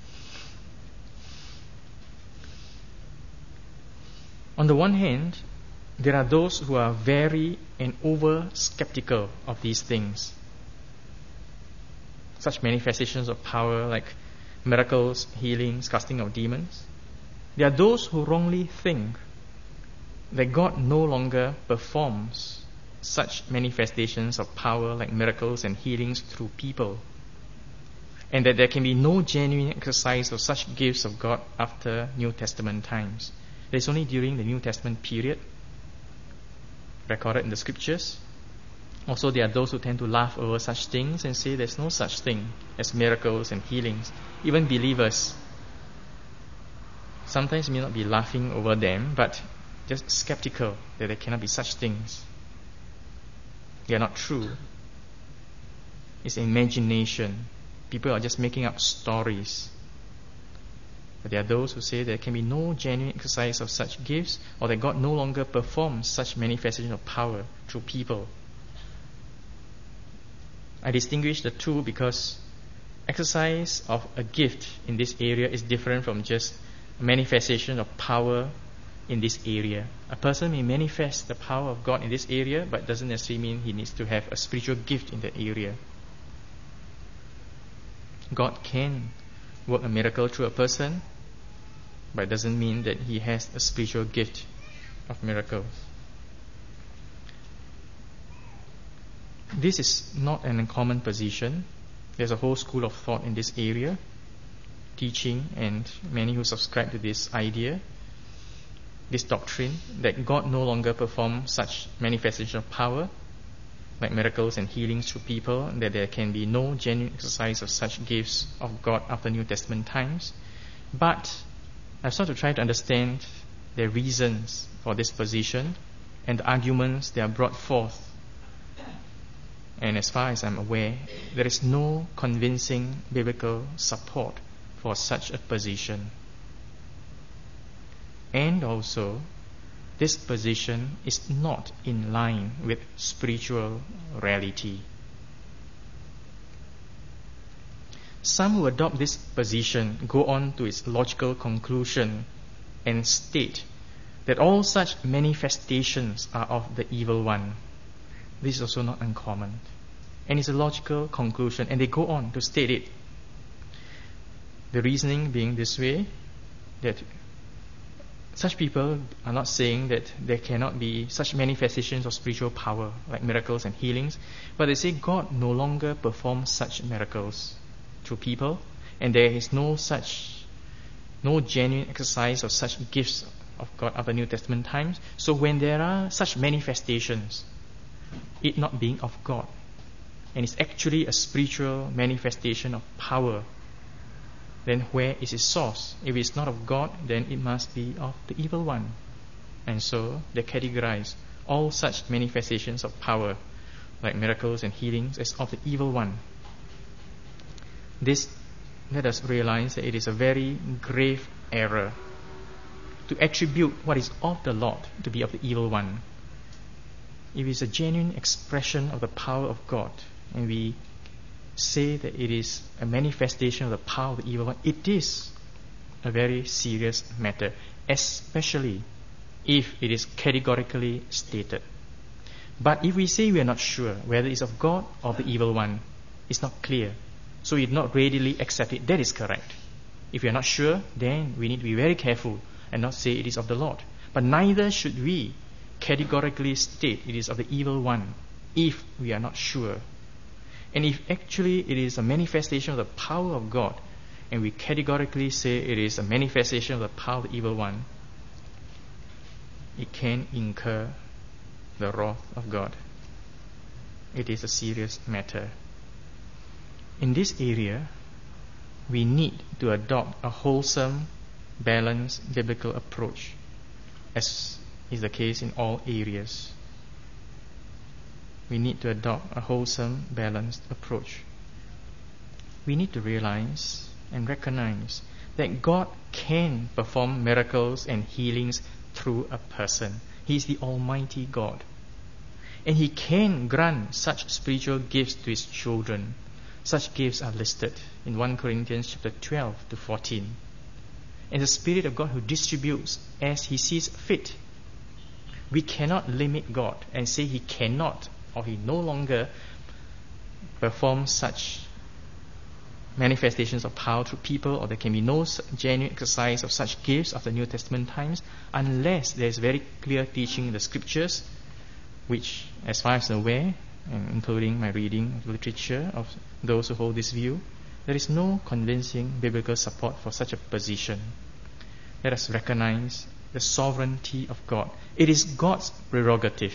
Speaker 1: On the one hand, there are those who are very and over skeptical of these things. Such manifestations of power like miracles, healings, casting out demons. There are those who wrongly think that God no longer performs such manifestations of power like miracles and healings through people, and that there can be no genuine exercise of such gifts of God after New Testament times. It is only during the New Testament period recorded in the scriptures. Also, there are those who tend to laugh over such things and say there's no such thing as miracles and healings. Even believers sometimes may not be laughing over them, but just skeptical that there cannot be such things. They are not true. It's imagination. People are just making up stories. But there are those who say there can be no genuine exercise of such gifts, or that God no longer performs such manifestation of power through people. I distinguish the two because exercise of a gift in this area is different from just a manifestation of power in this area. A person may manifest the power of God in this area, but doesn't necessarily mean he needs to have a spiritual gift in that area. God can work a miracle through a person, but it doesn't mean that he has a spiritual gift of miracles. This is not an uncommon position. There's a whole school of thought in this area, teaching, and many who subscribe to this idea, this doctrine, that God no longer performs such manifestation of power, like miracles and healings through people, that there can be no genuine exercise of such gifts of God after New Testament times. But I've started to try to understand the reasons for this position and the arguments that are brought forth And as far as I'm aware, there is no convincing biblical support for such a position. And also, this position is not in line with spiritual reality. Some who adopt this position go on to its logical conclusion and state that all such manifestations are of the evil one. This is also not uncommon. And it's a logical conclusion, and they go on to state it. The reasoning being this way, that such people are not saying that there cannot be such manifestations of spiritual power like miracles and healings, but they say God no longer performs such miracles through people, and there is no such, no genuine exercise of such gifts of God of the New Testament times. So when there are such manifestations, it not being of God, and it's actually a spiritual manifestation of power, then where is its source? If it's not of God, then it must be of the evil one. And so they categorize all such manifestations of power, like miracles and healings, as of the evil one. This, let us realize that it is a very grave error to attribute what is of the Lord to be of the evil one. If it is a genuine expression of the power of God, and we say that it is a manifestation of the power of the evil one, it is a very serious matter, especially if it is categorically stated. But if we say we are not sure whether it's of God or the evil one, it's not clear, so we do not readily accept it. That is correct. If we are not sure, then we need to be very careful and not say it is of the Lord. But neither should we categorically state it is of the evil one if we are not sure. And if actually it is a manifestation of the power of God, and we categorically say it is a manifestation of the power of the evil one, it can incur the wrath of God. It is a serious matter. In this area, we need to adopt a wholesome, balanced biblical approach, as is the case in all areas. We need to adopt a wholesome, balanced approach. We need to realize and recognize that God can perform miracles and healings through a person. He is the Almighty God. And He can grant such spiritual gifts to His children. Such gifts are listed in First Corinthians chapter twelve to fourteen. And the Spirit of God who distributes as He sees fit. We cannot limit God and say He cannot or He no longer performs such manifestations of power through people, or there can be no genuine exercise of such gifts of the New Testament times unless there is very clear teaching in the Scriptures, which, as far as I'm aware, and including my reading of literature of those who hold this view, there is no convincing biblical support for such a position. Let us recognize the sovereignty of God. It is God's prerogative.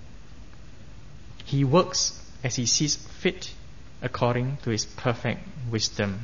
Speaker 1: He works as He sees fit according to His perfect wisdom.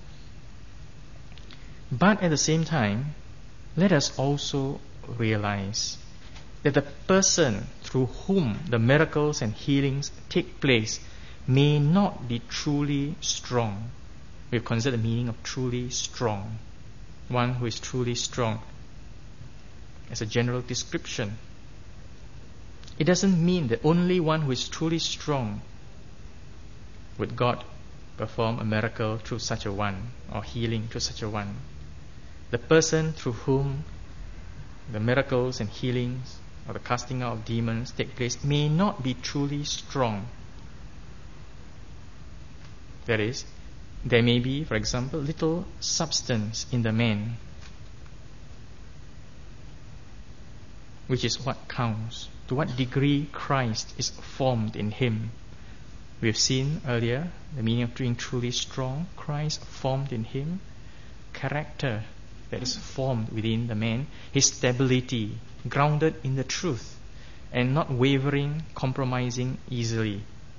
Speaker 1: But at the same time, let us also realize that the person through whom the miracles and healings take place may not be truly strong. We've considered the meaning of truly strong. One who is truly strong as a general description. It doesn't mean that only one who is truly strong would God perform a miracle through such a one, or healing through such a one. The person through whom the miracles and healings or the casting out of demons take place may not be truly strong. That is, there may be, for example, little substance in the man, which is what counts. To what degree Christ is formed in him. We have seen earlier the meaning of being truly strong. Christ formed in him. Character that is formed within the man. His stability, grounded in the truth and not wavering, compromising easily.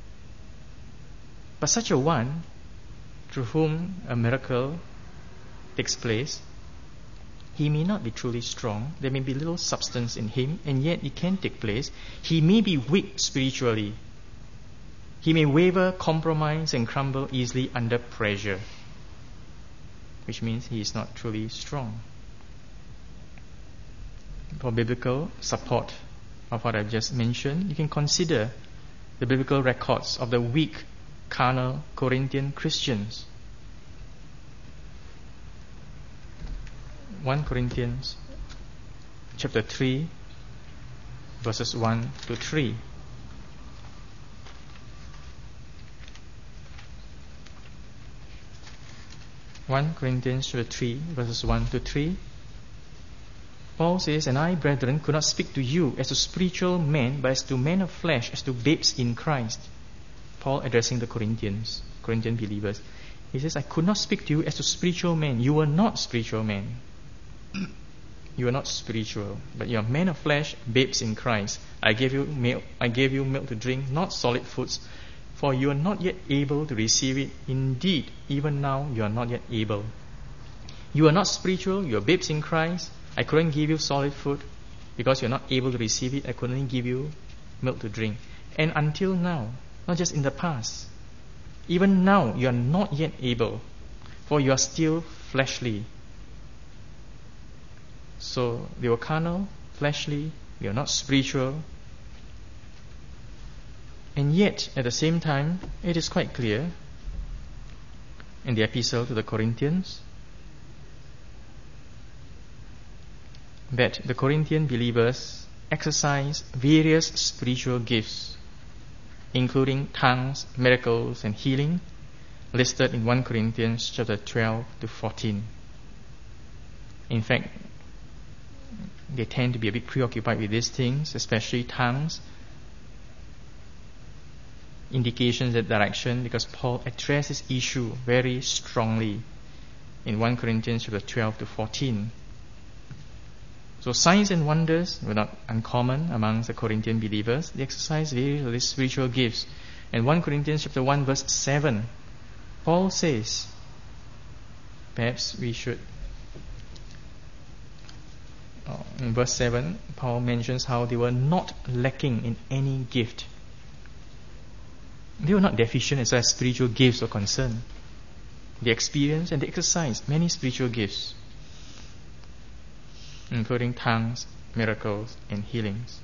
Speaker 1: But such a one, through whom a miracle takes place, he may not be truly strong. There may be little substance in him, and yet it can take place. He may be weak spiritually. He may waver, compromise, and crumble easily under pressure, which means he is not truly strong. For biblical support of what I've just mentioned, you can consider the biblical records of the weak, carnal Corinthian Christians. First Corinthians chapter three, verses one to three. First Corinthians chapter three, verses one to three. Paul says, "And I, brethren, could not speak to you as to spiritual men, but as to men of flesh, as to babes in Christ." Paul addressing the Corinthians, Corinthian believers. He says, "I could not speak to you as to spiritual men. You were not spiritual men. You are not spiritual, but you are men of flesh, babes in Christ. I gave you milk, I gave you milk to drink, not solid foods, for you are not yet able to receive it. Indeed, even now you are not yet able. You are not spiritual, you are babes in Christ. I couldn't give you solid food because you're not able to receive it. I couldn't give you milk to drink. And until now, not just in the past, even now you are not yet able, for you are still fleshly." So they were carnal, fleshly, they are not spiritual. And yet, at the same time, it is quite clear in the epistle to the Corinthians that the Corinthian believers exercise various spiritual gifts, including tongues, miracles, and healing, listed in First Corinthians chapter twelve to fourteen. In fact, they tend to be a bit preoccupied with these things, especially tongues, indications that direction, because Paul addressed this issue very strongly in First Corinthians chapter twelve to fourteen. So signs and wonders were not uncommon amongst the Corinthian believers. They exercised various of these spiritual gifts. In First Corinthians chapter one, verse seven, Paul says, perhaps we should, oh, in verse seven, Paul mentions how they were not lacking in any gift. They were not deficient as far as spiritual gifts were concerned. They experienced and they exercised many spiritual gifts, including tongues, miracles, and healings.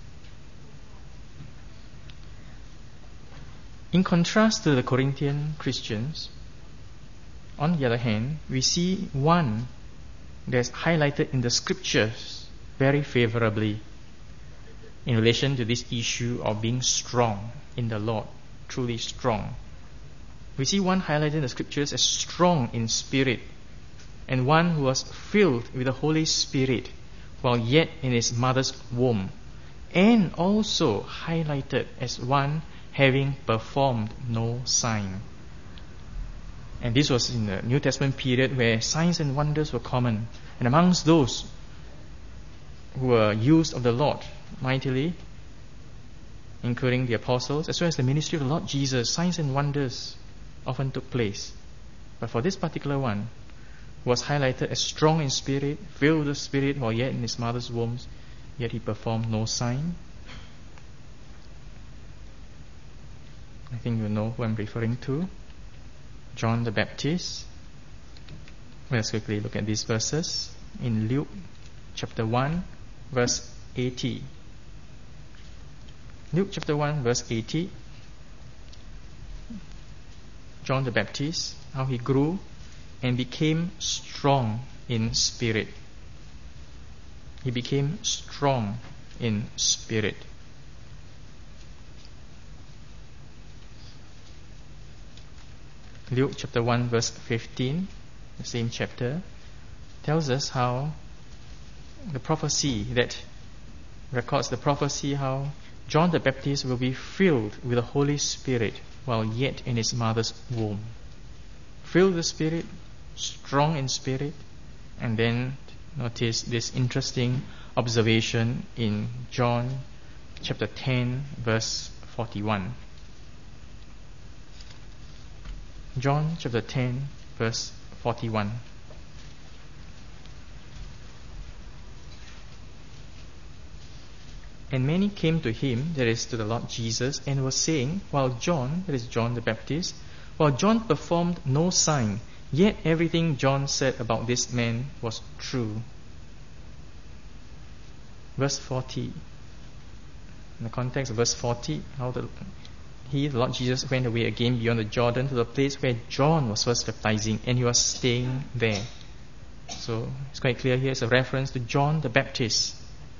Speaker 1: In contrast to the Corinthian Christians, on the other hand, we see one that's highlighted in the scriptures very favorably in relation to this issue of being strong in the Lord, truly strong. We see one highlighted in the scriptures as strong in spirit, and one who was filled with the Holy Spirit while yet in his mother's womb, and also highlighted as one having performed no sign. And this was in the New Testament period where signs and wonders were common. And amongst those who were used of the Lord mightily, including the apostles, as well as the ministry of the Lord Jesus, signs and wonders often took place. But for this particular one, was highlighted as strong in spirit, filled with the Spirit while yet in his mother's womb, yet he performed no sign. I think you know who I'm referring to. John the Baptist. Let's quickly look at these verses in Luke chapter one, verse eighty. Luke chapter one, verse eighty. John the Baptist, how he grew and became strong in spirit. He became strong in spirit. Luke chapter one, verse fifteen, the same chapter, tells us how the prophecy that records the prophecy how John the Baptist will be filled with the Holy Spirit while yet in his mother's womb. Filled with the Spirit, strong in spirit. And then notice this interesting observation in John chapter ten, verse forty-one. John chapter ten, verse forty-one. And many came to him, that is to the Lord Jesus, and were saying, while John, that is John the Baptist, while John performed no sign, yet everything John said about this man was true. Verse forty. In the context of verse forty, how the, he, the Lord Jesus, went away again beyond the Jordan to the place where John was first baptizing, and he was staying there. So it's quite clear here, it's a reference to John the Baptist.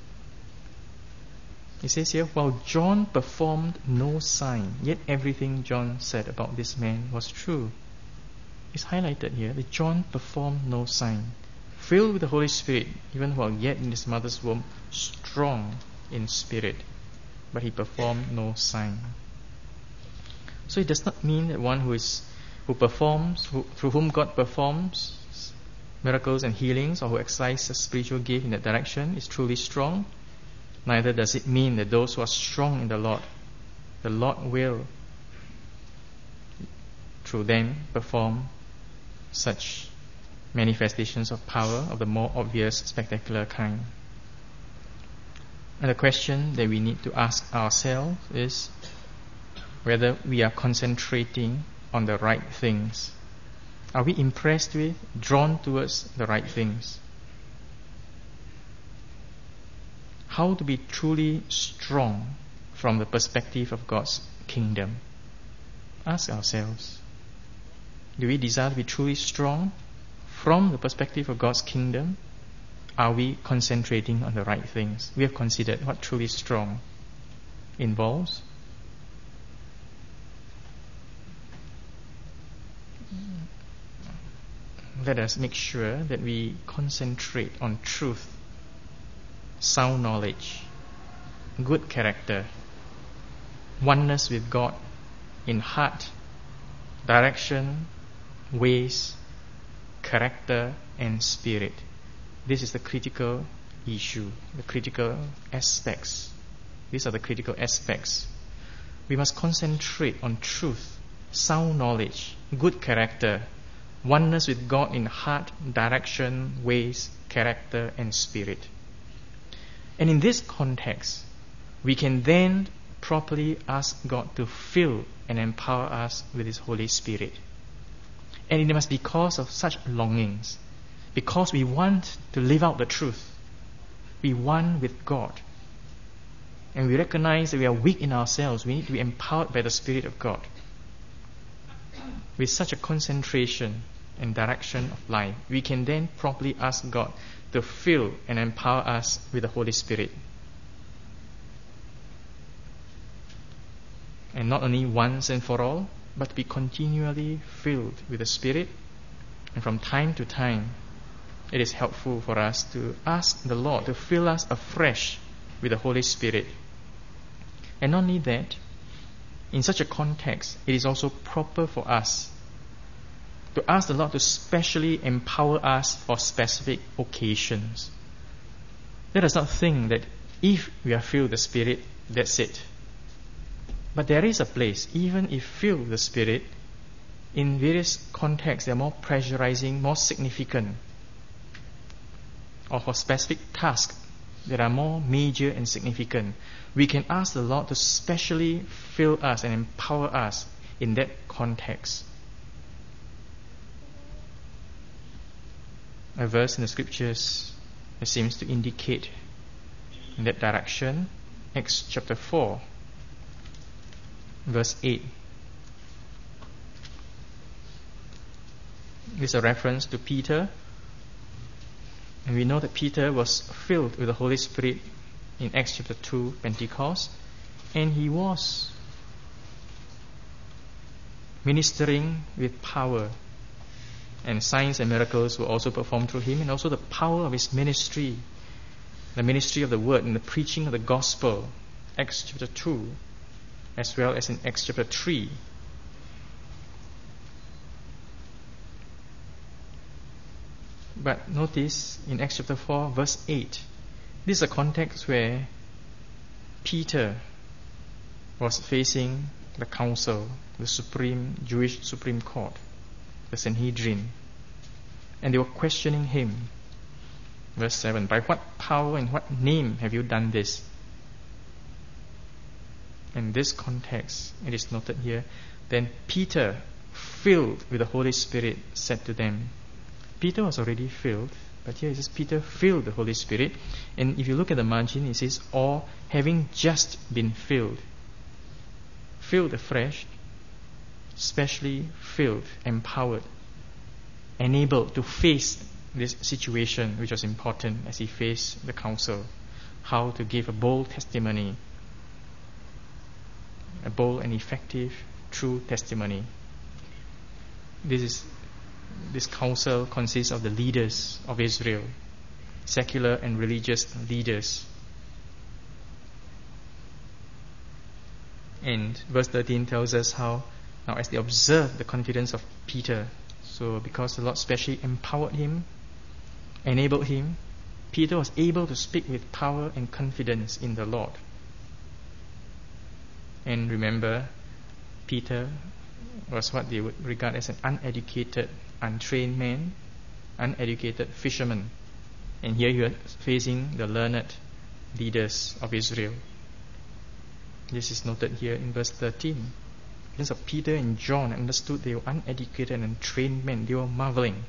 Speaker 1: It says here, while John performed no sign, yet everything John said about this man was true. It's highlighted here that John performed no sign, filled with the Holy Spirit, even while yet in his mother's womb, strong in spirit, but he performed no sign. So it does not mean that one who is who performs, who, through whom God performs miracles and healings, or who exercises a spiritual gift in that direction, is truly strong. Neither does it mean that those who are strong in the Lord, the Lord will, through them, perform such manifestations of power of the more obvious, spectacular kind. And the question that we need to ask ourselves is whether we are concentrating on the right things. Are we impressed with, drawn towards the right things? How to be truly strong from the perspective of God's kingdom? Ask ourselves, do we desire to be truly strong from the perspective of God's kingdom? Are we concentrating on the right things? We have considered what truly strong involves. Let us make sure that we concentrate on truth, sound knowledge, good character, oneness with God in heart, direction, ways, character, and spirit. This is the critical issue, the critical aspects. These are the critical aspects. We must concentrate on truth, sound knowledge, good character, oneness with God in heart, direction, ways, character, and spirit. And in this context, we can then properly ask God to fill and empower us with His Holy Spirit. And it must be because of such longings, because we want to live out the truth. We one with God. And we recognize that we are weak in ourselves. We need to be empowered by the Spirit of God. With such a concentration and direction of life, we can then properly ask God to fill and empower us with the Holy Spirit. And not only once and for all, but to be continually filled with the Spirit. And from time to time, it is helpful for us to ask the Lord to fill us afresh with the Holy Spirit. And not only that, in such a context, it is also proper for us to ask the Lord to specially empower us for specific occasions. Let us not think that if we are filled with the Spirit, that's it. But there is a place, even if filled with the Spirit, in various contexts they are more pressurizing, more significant, or for specific tasks that are more major and significant. We can ask the Lord to specially fill us and empower us in that context. A verse in the scriptures that seems to indicate in that direction, Acts chapter four, verse eight. This is a reference to Peter. And we know that Peter was filled with the Holy Spirit in Acts chapter two, Pentecost. And he was ministering with power. And signs and miracles were also performed through him. And also the power of his ministry, the ministry of the word and the preaching of the gospel, Acts chapter two, as well as in Acts chapter three. But notice in Acts chapter four, verse eight, this is a context where Peter was facing the council, the supreme Jewish Supreme Court, the Sanhedrin, and they were questioning him. Verse seven, by what power and what name have you done this? In this context, it is noted here, then Peter, filled with the Holy Spirit, said to them. Peter was already filled, but here it says Peter filled the Holy Spirit. And if you look at the margin, it says, or having just been filled. Filled afresh, specially filled, empowered, enabled to face this situation, which was important as he faced the council. How to give a bold testimony, a bold and effective, true testimony. This is this council consists of the leaders of Israel, secular and religious leaders. And verse thirteen tells us how, now as they observed the confidence of Peter, so because the Lord specially empowered him, enabled him, Peter was able to speak with power and confidence in the Lord. And remember, Peter was what they would regard as an uneducated, untrained man, uneducated fisherman. And here you are facing the learned leaders of Israel. This is noted here in verse thirteen. Because of Peter and John understood they were uneducated and trained men, they were marveling.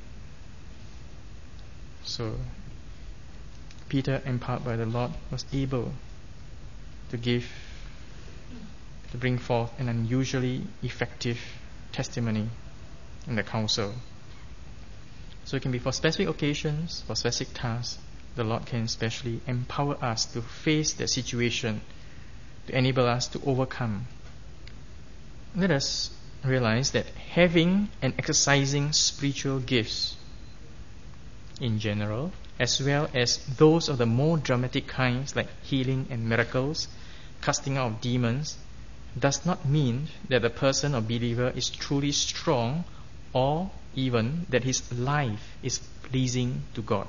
Speaker 1: So Peter, empowered by the Lord, was able to give, to bring forth an unusually effective testimony in the council. So it can be for specific occasions, for specific tasks. The Lord can specially empower us to face the situation, to enable us to overcome. Let us realize that having and exercising spiritual gifts in general, as well as those of the more dramatic kinds like healing and miracles, casting out of demons, does not mean that the person or believer is truly strong or even that his life is pleasing to God.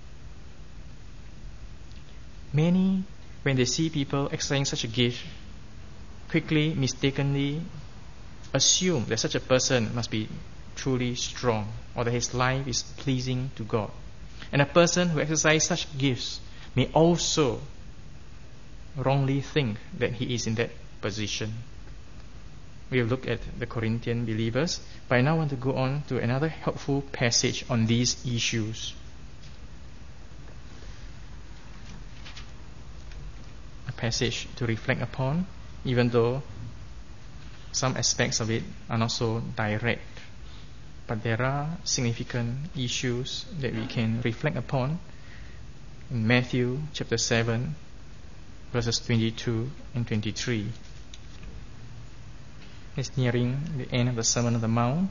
Speaker 1: Many, when they see people exercising such a gift, quickly, mistakenly assume that such a person must be truly strong or that his life is pleasing to God. And a person who exercises such gifts may also wrongly think that he is in that position. We have looked at the Corinthian believers, but I now want to go on to another helpful passage on these issues. A passage to reflect upon, even though some aspects of it are not so direct. But there are significant issues that we can reflect upon in Matthew chapter seven, verses twenty-two and twenty-three. It's nearing the end of the Sermon on the Mount.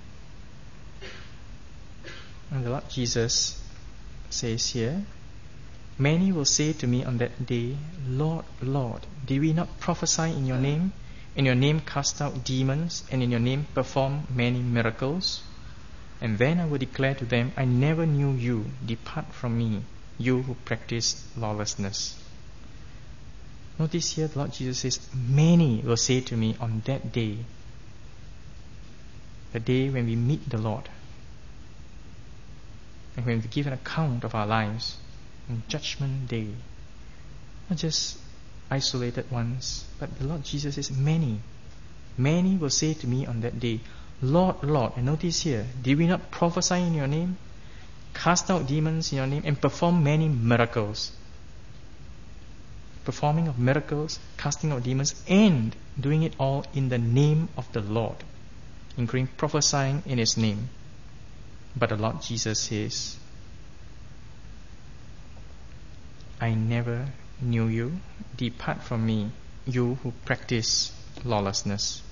Speaker 1: And the Lord Jesus says here, many will say to me on that day, Lord, Lord, did we not prophesy in your name? In your name cast out demons, and in your name perform many miracles? And then I will declare to them, I never knew you. Depart from me, you who practice lawlessness. Notice here the Lord Jesus says, many will say to me on that day, the day when we meet the Lord, and when we give an account of our lives on Judgment Day. Not just isolated ones, but the Lord Jesus says, many, many will say to me on that day, Lord, Lord. And notice here, did we not prophesy in your name, cast out demons in your name, and perform many miracles? Performing of miracles, casting out demons, and doing it all in the name of the Lord, including prophesying in His name. But the Lord Jesus says, I never knew you. Depart from me, you who practice lawlessness.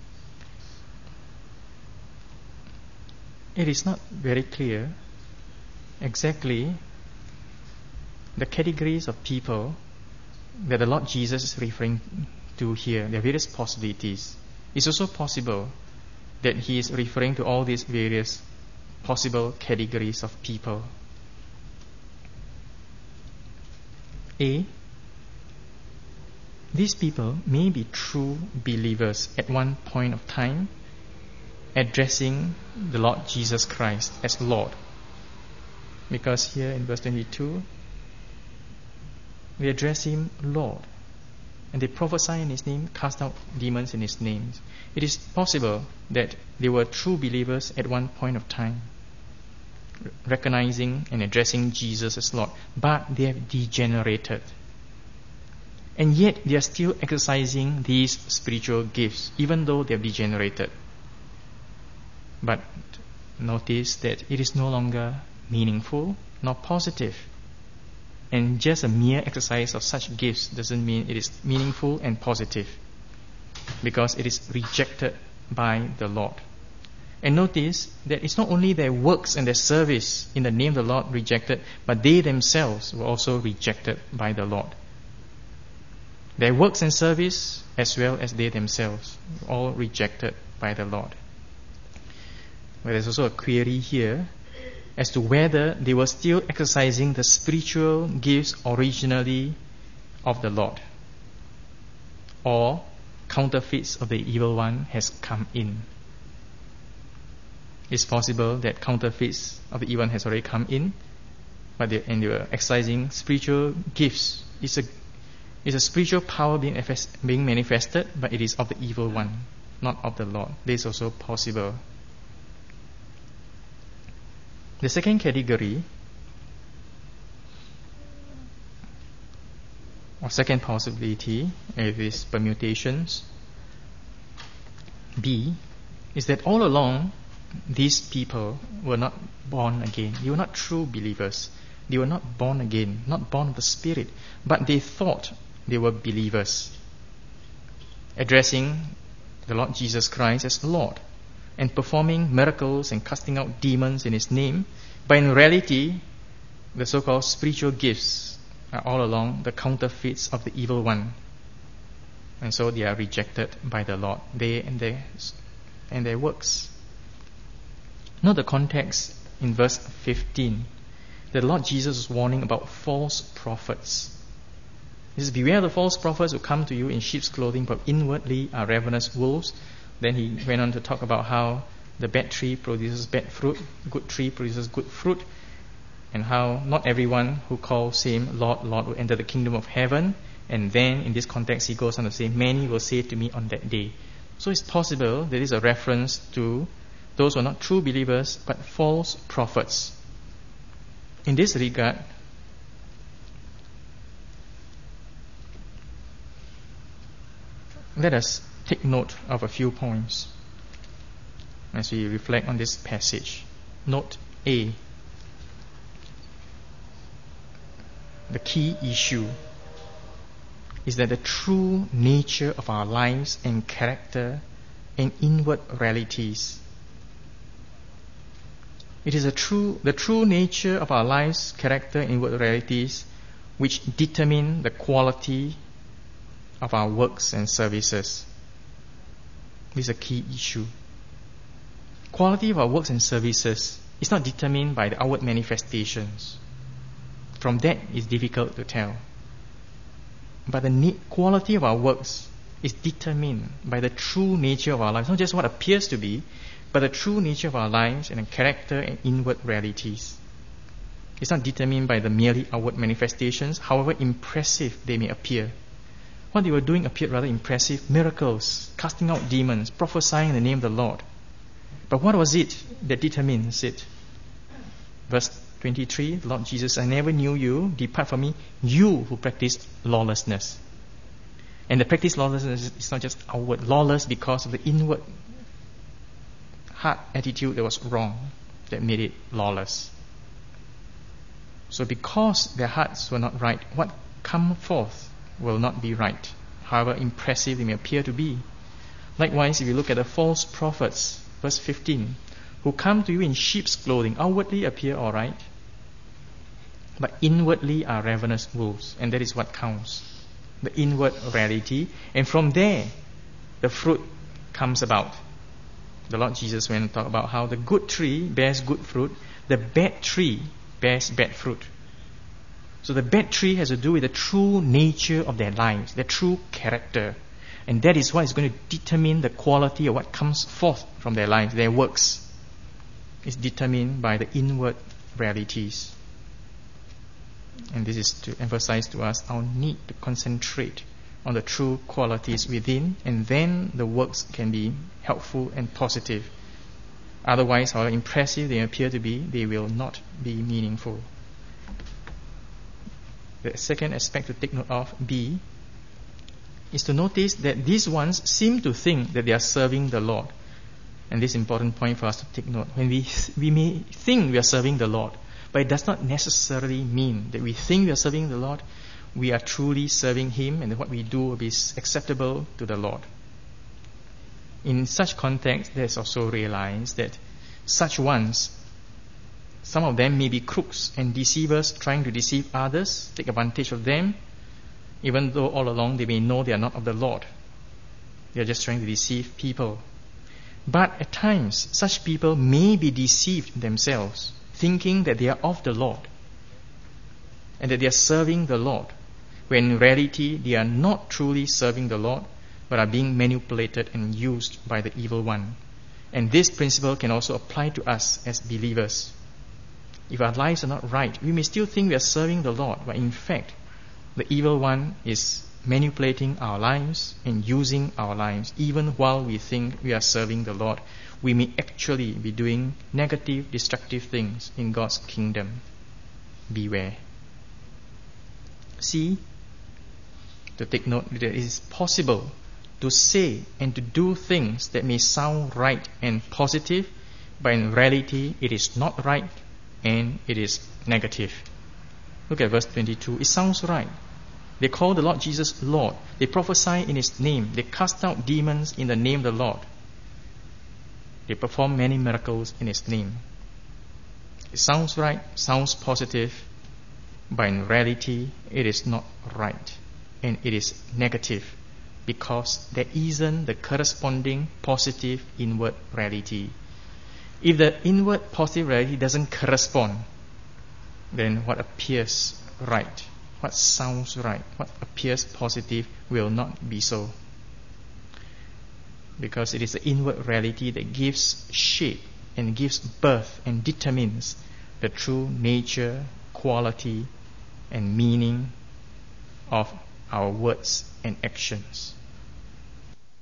Speaker 1: It is not very clear exactly the categories of people that the Lord Jesus is referring to here. There are various possibilities. It's also possible that He is referring to all these various possible categories of people. A. These people may be true believers at one point of time, addressing the Lord Jesus Christ as Lord. Because here in verse twenty-two, we address Him Lord. and they prophesy in His name, cast out demons in His name. It is possible that they were true believers at one point of time, recognizing and addressing Jesus as Lord, but they have degenerated. And yet they are still exercising these spiritual gifts, even though they have degenerated. But notice that it is no longer meaningful nor positive. And just a mere exercise of such gifts doesn't mean it is meaningful and positive, because it is rejected by the Lord. And notice that it's not only their works and their service in the name of the Lord rejected, but they themselves were also rejected by the Lord. Their works and service, as well as they themselves, were all rejected by the Lord. But there's also a query here as to whether they were still exercising the spiritual gifts originally of the Lord, or counterfeits of the evil one has come in. It's possible that counterfeits of the evil one has already come in, but they, and they were exercising spiritual gifts. It's a it's a spiritual power being effect, being manifested, but it is of the evil one, not of the Lord. This is also possible. The second category, or second possibility, is these permutations. B, is that all along these people were not born again. They were not true believers. They were not born again, not born of the Spirit, but they thought they were believers, addressing the Lord Jesus Christ as Lord, and performing miracles and casting out demons in His name. But in reality, the so-called spiritual gifts are all along the counterfeits of the evil one, and so they are rejected by the Lord, they and their and their works. Note the context in verse fifteen. The Lord Jesus is warning about false prophets. He says, beware of the false prophets who come to you in sheep's clothing, but inwardly are ravenous wolves. Then he went on to talk about how the bad tree produces bad fruit, good tree produces good fruit, and how not everyone who calls Him Lord, Lord will enter the kingdom of heaven. And then in this context he goes on to say, many will say to me on that day. So it's possible there is a reference to those who are not true believers but false prophets. In this regard, let us take note of a few points as we reflect on this passage. Note A. The key issue is that the true nature of our lives and character and inward realities. It is a true, the true nature of our lives, character, and inward realities which determine the quality of our works and services. This is a key issue. Quality of our works and services is not determined by the outward manifestations. From that, it's difficult to tell. But the ne- quality of our works is determined by the true nature of our lives, not just what appears to be, but the true nature of our lives and the character and inward realities. It's not determined by the merely outward manifestations, however impressive they may appear. What they were doing appeared rather impressive: miracles, casting out demons, prophesying in the name of the Lord. But what was it that determines it? Verse twenty-three, the Lord Jesus, I never knew you, depart from me, you who practice lawlessness. And the practice lawlessness is not just outward, lawless because of the inward heart attitude that was wrong, that made it lawless. So because their hearts were not right, what come forth will not be right, however impressive they may appear to be. Likewise, if you look at the false prophets, verse fifteen, who come to you in sheep's clothing, outwardly appear all right, but inwardly are ravenous wolves, and that is what counts, the inward reality. And from there, the fruit comes about. The Lord Jesus went and talked about how the good tree bears good fruit, the bad tree bears bad fruit. So the bad tree has to do with the true nature of their lives, their true character. And that is what is going to determine the quality of what comes forth from their lives, their works. It's determined by the inward realities. And this is to emphasize to us our need to concentrate on the true qualities within, and then the works can be helpful and positive. Otherwise, however impressive they appear to be, they will not be meaningful. The second aspect to take note of, B, is to notice that these ones seem to think that they are serving the Lord. And this is an important point for us to take note. When we we may think we are serving the Lord, but it does not necessarily mean that we think we are serving the Lord, we are truly serving Him, and that what we do will be acceptable to the Lord. In such context, there's also realized that such ones, some of them may be crooks and deceivers trying to deceive others, take advantage of them, even though all along they may know they are not of the Lord. They are just trying to deceive people. But at times, such people may be deceived themselves, thinking that they are of the Lord and that they are serving the Lord, when in reality they are not truly serving the Lord, but are being manipulated and used by the evil one. And this principle can also apply to us as believers. If our lives are not right, we may still think we are serving the Lord, but in fact, the evil one is manipulating our lives and using our lives. Even while we think we are serving the Lord, we may actually be doing negative, destructive things in God's kingdom. Beware. C, to take note that it is possible to say and to do things that may sound right and positive, but in reality it is not right and it is negative. Look at verse twenty-two. It sounds right. They call the Lord Jesus Lord. They prophesy in His name. They cast out demons in the name of the Lord. They perform many miracles in His name. It sounds right, sounds positive, but in reality it is not right and it is negative, because there isn't the corresponding positive inward reality. If the inward positive reality doesn't correspond, then what appears right, what sounds right, what appears positive will not be so. Because it is the inward reality that gives shape and gives birth and determines the true nature, quality, and meaning of our words and actions.